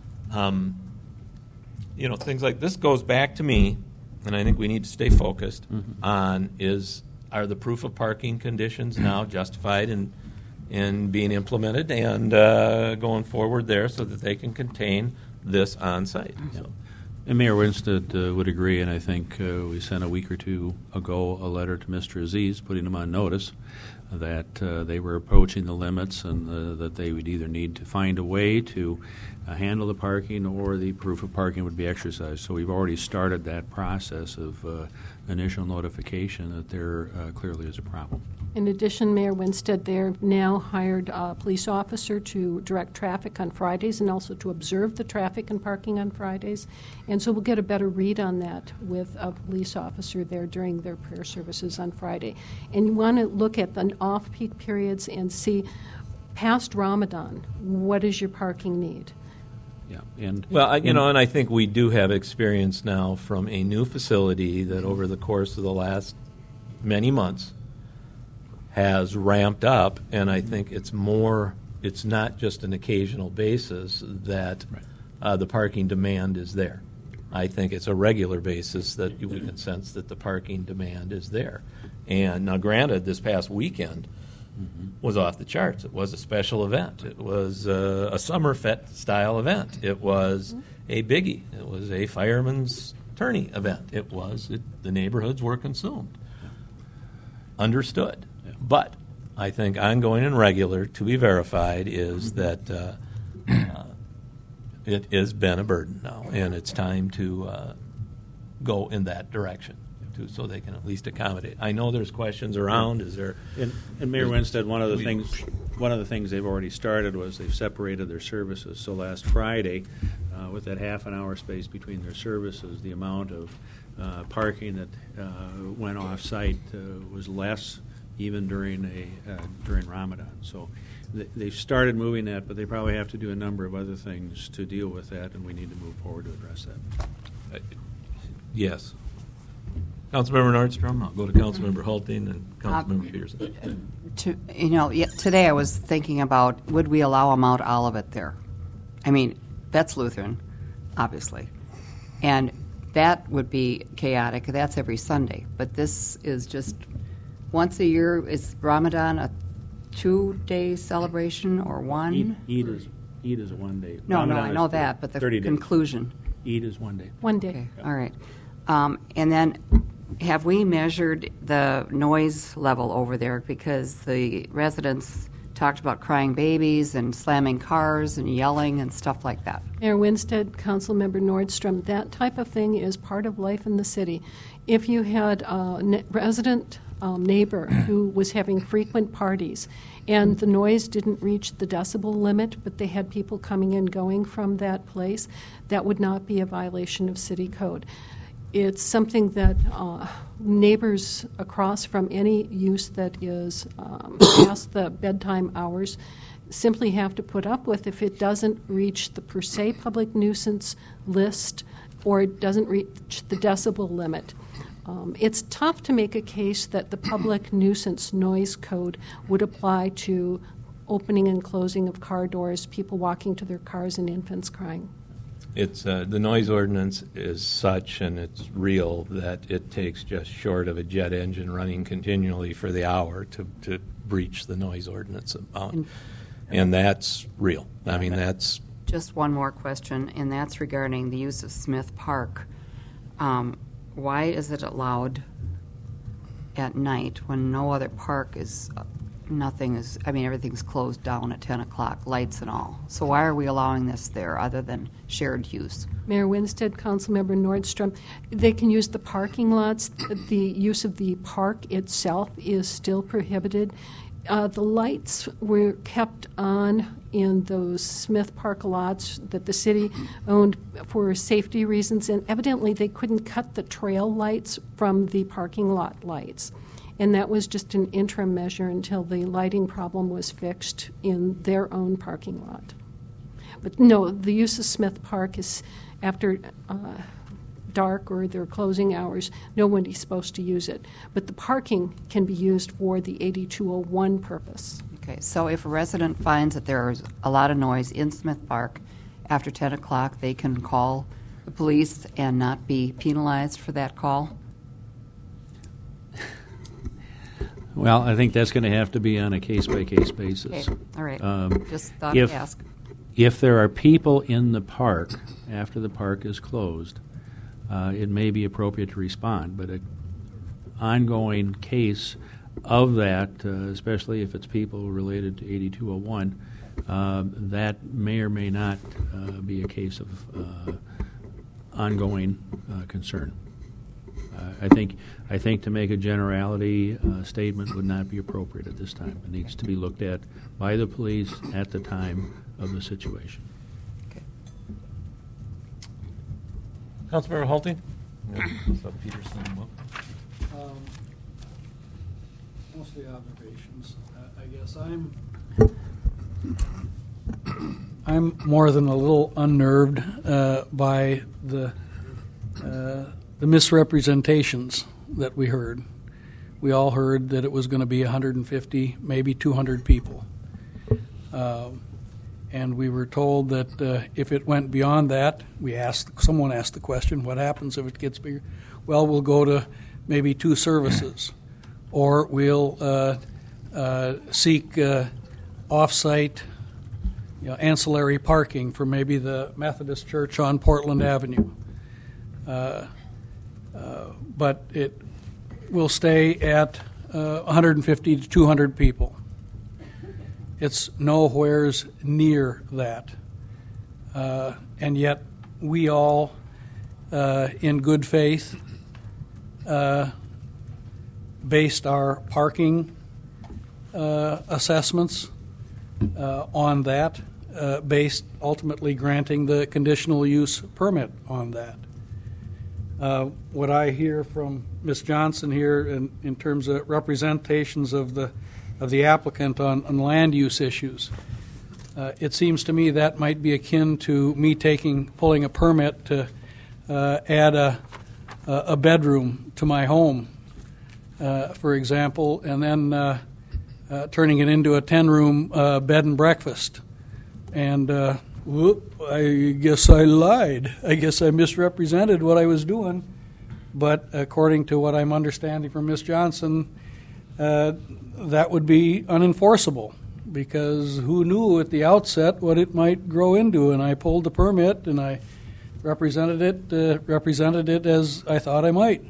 S1: things like this goes back to me, and I think we need to stay focused on are the proof of parking conditions now justified in being implemented and going forward there so that they can contain this on site.
S10: Yeah. And Mayor Winstead would agree, and I think we sent a week or two ago a letter to Mr. Aziz putting him on notice that they were approaching the limits and that they would either need to find a way to handle the parking or the proof of parking would be exercised. So we've already started that process of initial notification that there clearly is a problem.
S9: In addition, Mayor Winstead, they're now hired a police officer to direct traffic on Fridays and also to observe the traffic and parking on Fridays. And so we'll get a better read on that with a police officer there during their prayer services on Friday. And you want to look at the off-peak periods and see, past Ramadan, what is your parking need?
S10: Yeah, and
S1: I think we do have experience now from a new facility that over the course of the last many months has ramped up, and I think it's not just an occasional basis that the parking demand is there. I think it's a regular basis that we can sense that the parking demand is there. And now, granted, this past weekend was off the charts. It was a special event. It was a Summerfest-style event. It was a biggie. It was a fireman's tourney event. The neighborhoods were consumed. Understood. Yeah. But I think ongoing and regular, to be verified, is that it has been a burden now, and it's time to go in that direction. So they can at least accommodate. I know there's questions around. Is there?
S10: And Mayor Winstead, one of the things they've already started was they've separated their services. So last Friday, with that half an hour space between their services, the amount of parking that went off-site was less even during Ramadan. So they've started moving that, but they probably have to do a number of other things to deal with that, and we need to move forward to address that.
S1: Yes. Councilmember Nordstrom. I'll go to Councilmember Hulting and Councilmember Peterson.
S11: Today I was thinking about, would we allow a Mount Olivet there? I mean, that's Lutheran, obviously. And that would be chaotic. That's every Sunday. But this is just once a year. Is Ramadan a 2-day celebration or one?
S10: Eid is a 1 day.
S11: No, I know that, but the conclusion.
S10: Eid is 1 day.
S9: 1 day.
S11: Okay, all right. And then have we measured the noise level over there? Because the residents talked about crying babies and slamming cars and yelling and stuff like that.
S9: Mayor Winstead, Councilmember Nordstrom, that type of thing is part of life in the city. If you had a resident neighbor who was having frequent parties and the noise didn't reach the decibel limit, but they had people coming and going from that place, that would not be a violation of city code. It's something that neighbors across from any use that is past the bedtime hours simply have to put up with if it doesn't reach the per se public nuisance list or it doesn't reach the decibel limit. It's tough to make a case that the public nuisance noise code would apply to opening and closing of car doors, people walking to their cars, and infants crying.
S1: It's the noise ordinance is such, and it's real, that it takes just short of a jet engine running continually for the hour to breach the noise ordinance amount. And that's real. I mean, that's...
S11: Just one more question, and that's regarding the use of Smith Park. Why is it allowed at night when no other park is... everything's closed down at 10 o'clock, lights and all. So why are we allowing this there other than shared use?
S9: Mayor Winstead, Councilmember Nordstrom, they can use the parking lots. The use of the park itself is still prohibited. The lights were kept on in those Smith Park lots that the city owned for safety reasons, and evidently they couldn't cut the trail lights from the parking lot lights. And that was just an interim measure until the lighting problem was fixed in their own parking lot. But no, the use of Smith Park is after dark or their closing hours. Nobody's supposed to use it. But the parking can be used for the 8201 purpose.
S11: Okay, so if a resident finds that there is a lot of noise in Smith Park after 10 o'clock, they can call the police and not be penalized for that call?
S10: Well, I think that's going to have to be on a case-by-case basis.
S11: Okay, all right. Just thought to ask.
S10: If there are people in the park after the park is closed, it may be appropriate to respond. But an ongoing case of that, especially if it's people related to 8201, that may or may not be a case of ongoing concern. I think to make a generality statement would not be appropriate at this time. It needs to be looked at by the police at the time of the situation.
S11: Okay.
S1: Councilmember Hulting? Peterson.
S12: Mostly observations. I guess I'm more than a little unnerved by the misrepresentations that we heard. We all heard that it was going to be 150, maybe 200 people. And we were told that if it went beyond that, someone asked the question, what happens if it gets bigger? Well, we'll go to maybe 2 services, or we'll seek off-site ancillary parking for maybe the Methodist Church on Portland Avenue. But it will stay at 150 to 200 people. It's nowheres near that. And yet we all, in good faith, based our parking assessments on that. based ultimately granting the conditional use permit on that. What I hear from Ms. Johnson here in terms of representations of the applicant on land use issues, it seems to me that might be akin to me pulling a permit to add a bedroom to my home, for example, and then turning it into a 10-room bed and breakfast. And I guess I lied. I guess I misrepresented what I was doing. But according to what I'm understanding from Ms. Johnson, that would be unenforceable, because who knew at the outset what it might grow into? And I pulled the permit and I represented it as I thought I might.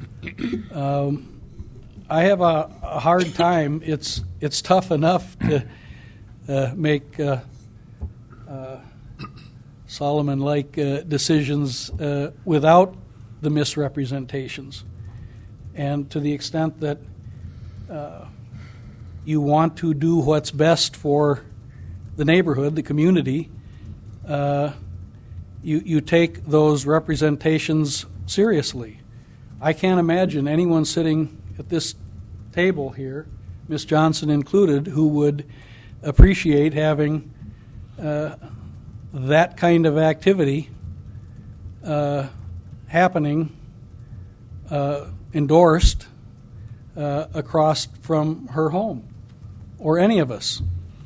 S12: I have a hard time. It's tough enough to make Solomon-like decisions without the misrepresentations. And to the extent that you want to do what's best for the neighborhood, the community, you take those representations seriously. I can't imagine anyone sitting at this table here, Ms. Johnson included, who would appreciate having that kind of activity happening, endorsed across from her home, or any of us.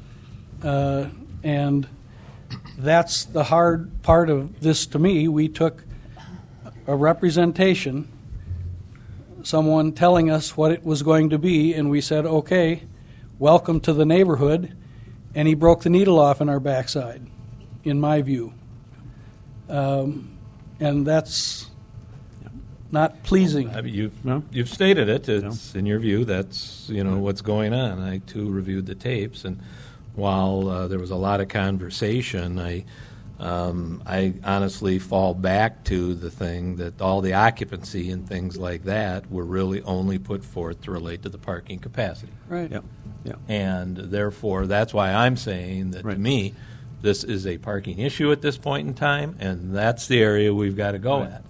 S12: And that's the hard part of this to me. We took a representation, someone telling us what it was going to be, and we said, okay, welcome to the neighborhood, and he broke the needle off in our backside, in my view. And that's not pleasing.
S1: I mean, you've stated it. It's in your view. That's what's going on. I too reviewed the tapes, and while there was a lot of conversation, I honestly fall back to the thing that all the occupancy and things like that were really only put forth to relate to the parking capacity.
S12: Right.
S10: Yeah. Yeah.
S1: And therefore, that's why I'm saying that to me, this is a parking issue at this point in time, and that's the area we've got to go at.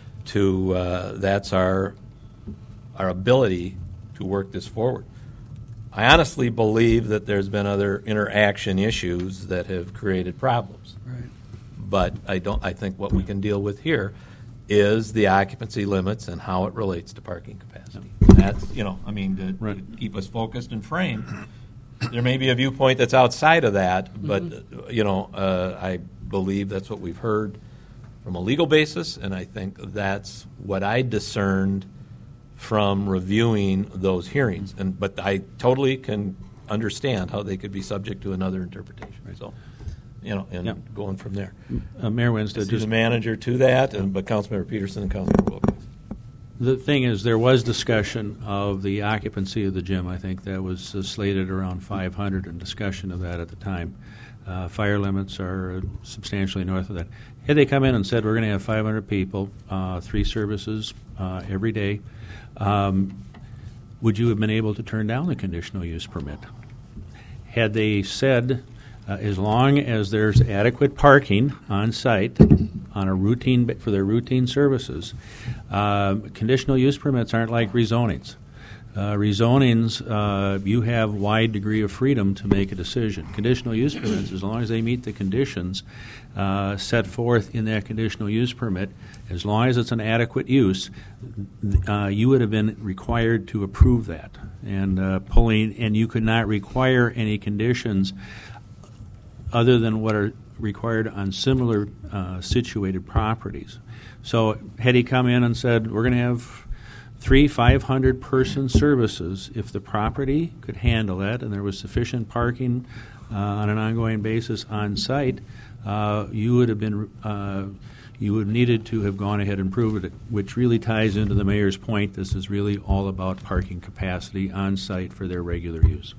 S1: That's our ability to work this forward. I honestly believe that there's been other interaction issues that have created problems.
S12: Right.
S1: But I think what we can deal with here is the occupancy limits and how it relates to parking capacity. That's, to keep us focused and framed. There may be a viewpoint that's outside of that, but, I believe that's what we've heard from a legal basis, and I think that's what I discerned from reviewing those hearings. But I totally can understand how they could be subject to another interpretation. Right. So, going from there.
S10: Mayor Winstead,
S1: just the manager to that, but Councilmember Peterson and Councilmember Wilkins.
S10: The thing is, there was discussion of the occupancy of the gym. I think that was slated around 500, and discussion of that at the time. Fire limits are substantially north of that. Had they come in and said, we're going to have 500 people, 3 services every day, would you have been able to turn down the conditional use permit? Had they said, as long as there's adequate parking on site on a routine for their routine services, conditional use permits aren't like rezonings. Rezonings, you have wide degree of freedom to make a decision. Conditional use permits, as long as they meet the conditions set forth in that conditional use permit, as long as it's an adequate use, you would have been required to approve that. And you could not require any conditions other than what are required on similar situated properties. So had he come in and said, we're going to have 3 500-person services, if the property could handle that and there was sufficient parking on an ongoing basis on site, you would have been you would needed to have gone ahead and proved it, which really ties into the mayor's point. This is really all about parking capacity on site for their regular use.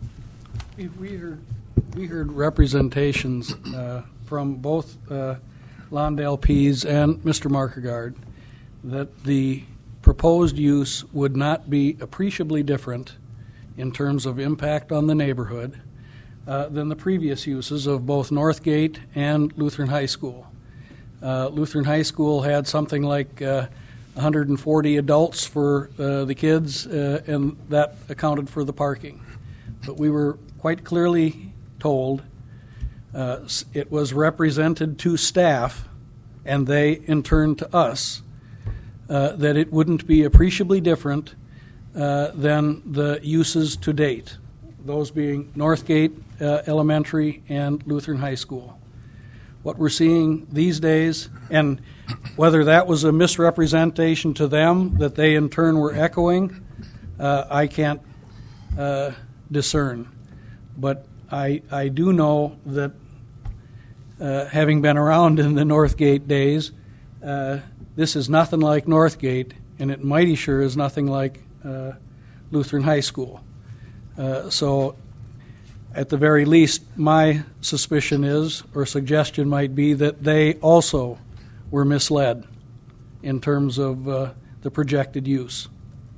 S12: We heard representations from both Londale Pease and Mr. Markegard that the proposed use would not be appreciably different in terms of impact on the neighborhood than the previous uses of both Northgate and Lutheran High School. Lutheran High School had something like 140 adults for the kids, and that accounted for the parking. But we were quite clearly told it was represented to staff, and they in turn to us, that it wouldn't be appreciably different than the uses to date, those being Northgate Elementary and Lutheran High School. What we're seeing these days, and whether that was a misrepresentation to them that they in turn were echoing, I can't discern. But I do know that having been around in the Northgate days, this is nothing like Northgate, and it mighty sure is nothing like Lutheran High School. So at the very least, my suspicion is, or suggestion might be, that they also were misled in terms of the projected use.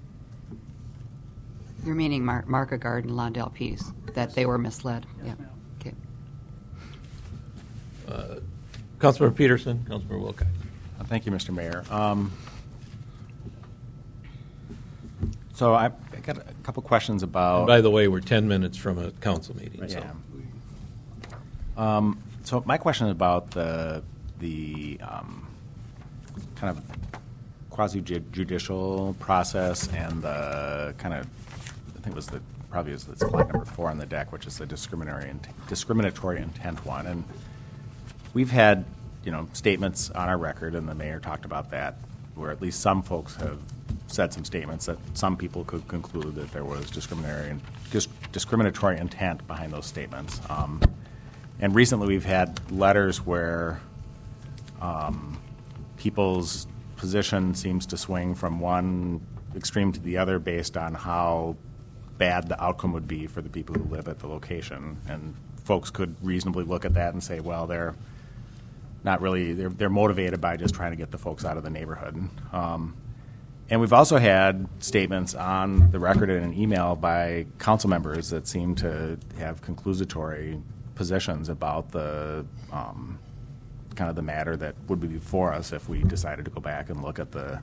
S11: You're meaning Market Garden, Lawndale Peace, that they were misled?
S12: Yes,
S11: Yeah. Okay.
S1: Councilmember Peterson, Councilmember Wilcox.
S6: Thank you, Mr. Mayor. So I got a couple questions about.
S1: And by the way, we're 10 minutes from a council meeting.
S6: Yeah.
S1: So.
S6: So my question is about the kind of quasi-judicial process and the kind of, I think it was probably it's slide number 4 on the deck, which is the discriminatory intent one. And we've had, statements on our record, and the mayor talked about that, where at least some folks have said some statements that some people could conclude that there was discriminatory intent behind those statements. And recently we've had letters where people's position seems to swing from one extreme to the other based on how bad the outcome would be for the people who live at the location. And folks could reasonably look at that and say, well, they're not really, they're motivated by just trying to get the folks out of the neighborhood. And we've also had statements on the record in an email by council members that seem to have conclusatory positions about the kind of the matter that would be before us if we decided to go back and look at the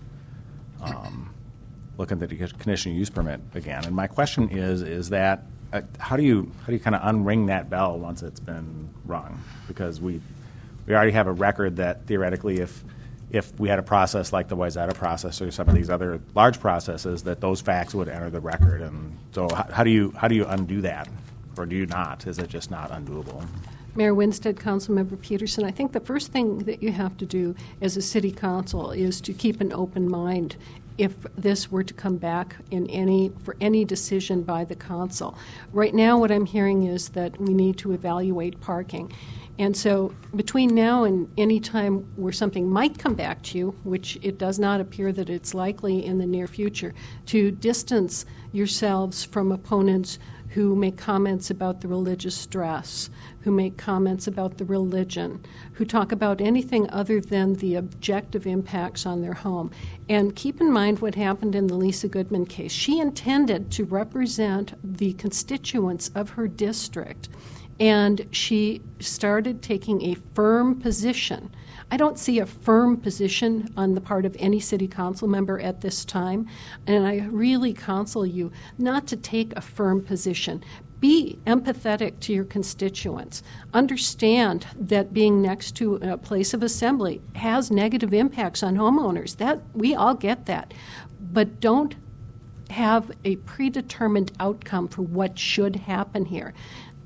S6: conditional use permit again. And my question is that how do you kind of unring that bell once it's been rung? Because we already have a record that theoretically if we had a process like the Wayzata process or some of these other large processes, that those facts would enter the record. And so how do you undo that? Or do you not? Is it just not undoable?
S9: Mayor Winstead, Councilmember Peterson, I think the first thing that you have to do as a city council is to keep an open mind if this were to come back for any decision by the council. Right now what I'm hearing is that we need to evaluate parking. And so between now and any time where something might come back to you, which it does not appear that it's likely in the near future, to distance yourselves from opponents who make comments about the religious dress, who make comments about the religion, who talk about anything other than the objective impacts on their home. And keep in mind what happened in the Lisa Goodman case. She intended to represent the constituents of her district, and she started taking a firm position. I don't see a firm position on the part of any city council member at this time, and I really counsel you not to take a firm position. Be empathetic to your constituents. Understand that being next to a place of assembly has negative impacts on homeowners. That we all get that. But don't have a predetermined outcome for what should happen here.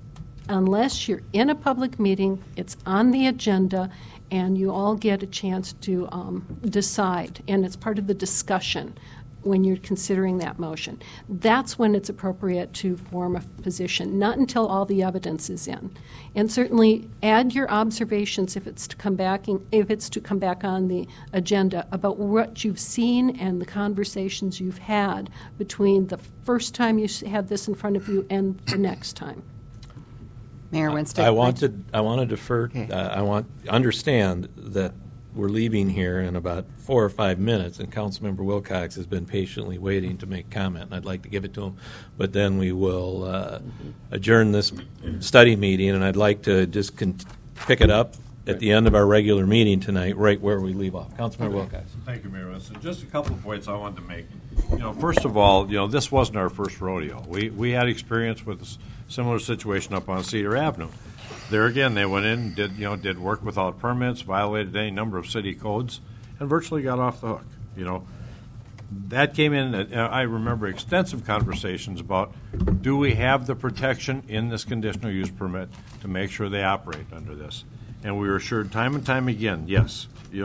S9: Unless you're in a public meeting, it's on the agenda, and you all get a chance to decide, and it's part of the discussion when you're considering that motion. That's when it's appropriate to form a position, not until all the evidence is in. And certainly add your observations if it's to come back on the agenda about what you've seen and the conversations you've had between the first time you had this in front of you and the next time.
S11: Mayor Winstead.
S1: I want to defer.
S11: Okay.
S1: Understand that we're leaving here in about 4 or 5 minutes, and Councilmember Wilcox has been patiently waiting to make comment, and I'd like to give it to him. But then we will adjourn this study meeting, and I'd like to just pick it up at the end of our regular meeting tonight, right where we leave off. Councilmember Wilcox.
S5: Thank you, Mayor Winston. Just a couple of points I wanted to make. First of all, this wasn't our first rodeo. We had experience with a similar situation up on Cedar Avenue. There again, they went in, did work without permits, violated any number of city codes, and virtually got off the hook. That came in. I remember extensive conversations about, do we have the protection in this conditional use permit to make sure they operate under this? And we were assured time and time again, yes,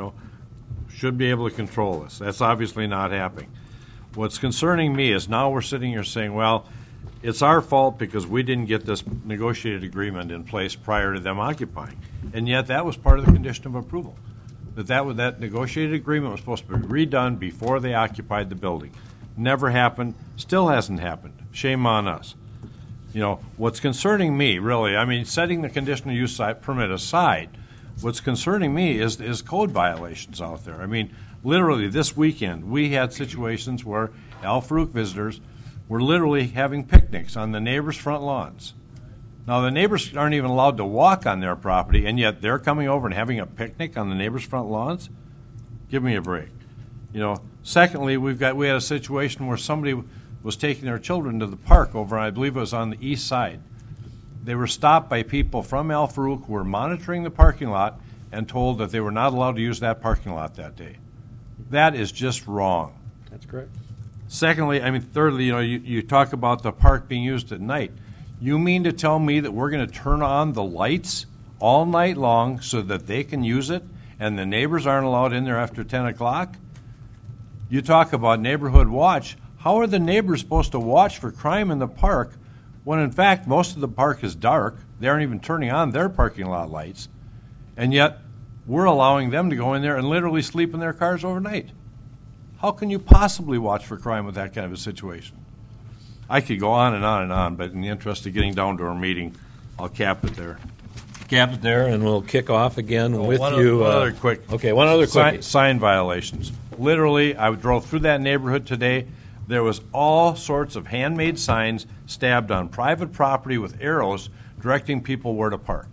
S5: should be able to control this. That's obviously not happening. What's concerning me is now we're sitting here saying, well, it's our fault because we didn't get this negotiated agreement in place prior to them occupying. And yet that was part of the condition of approval, that negotiated agreement was supposed to be redone before they occupied the building. Never happened, still hasn't happened. Shame on us. What's concerning me, really, setting the conditional use permit aside, what's concerning me is code violations out there. Literally this weekend, we had situations where Al Farouk visitors were literally having picnics on the neighbors' front lawns. Now, the neighbors aren't even allowed to walk on their property, and yet they're coming over and having a picnic on the neighbors' front lawns? Give me a break. Secondly, we had a situation where somebody was taking their children to the park over, I believe it was on the east side. They were stopped by people from Al Farouk who were monitoring the parking lot and told that they were not allowed to use that parking lot that day. That is just wrong.
S8: That's correct.
S5: Secondly, thirdly, you talk about the park being used at night. You mean to tell me that we're going to turn on the lights all night long so that they can use it and the neighbors aren't allowed in there after 10 o'clock? You talk about neighborhood watch. How are the neighbors supposed to watch for crime in the park when, in fact, most of the park is dark? They aren't even turning on their parking lot lights. And yet, we're allowing them to go in there and literally sleep in their cars overnight. How can you possibly watch for crime with that kind of a situation? I could go on and on and on, but in the interest of getting down to our meeting, I'll cap it there.
S1: Cap it there, and we'll kick off again with
S5: one
S1: you.
S5: Other quick.
S1: Okay, one other quick.
S5: Sign violations. Literally, I drove through that neighborhood today. There was all sorts of handmade signs stabbed on private property with arrows directing people where to park.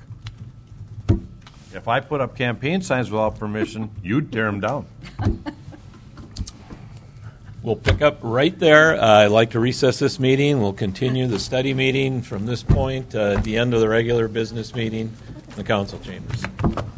S5: If I put up campaign signs without permission, you'd tear them down.
S1: We'll pick up right there. I'd like to recess this meeting. We'll continue the study meeting from this point at the end of the regular business meeting in the council chambers.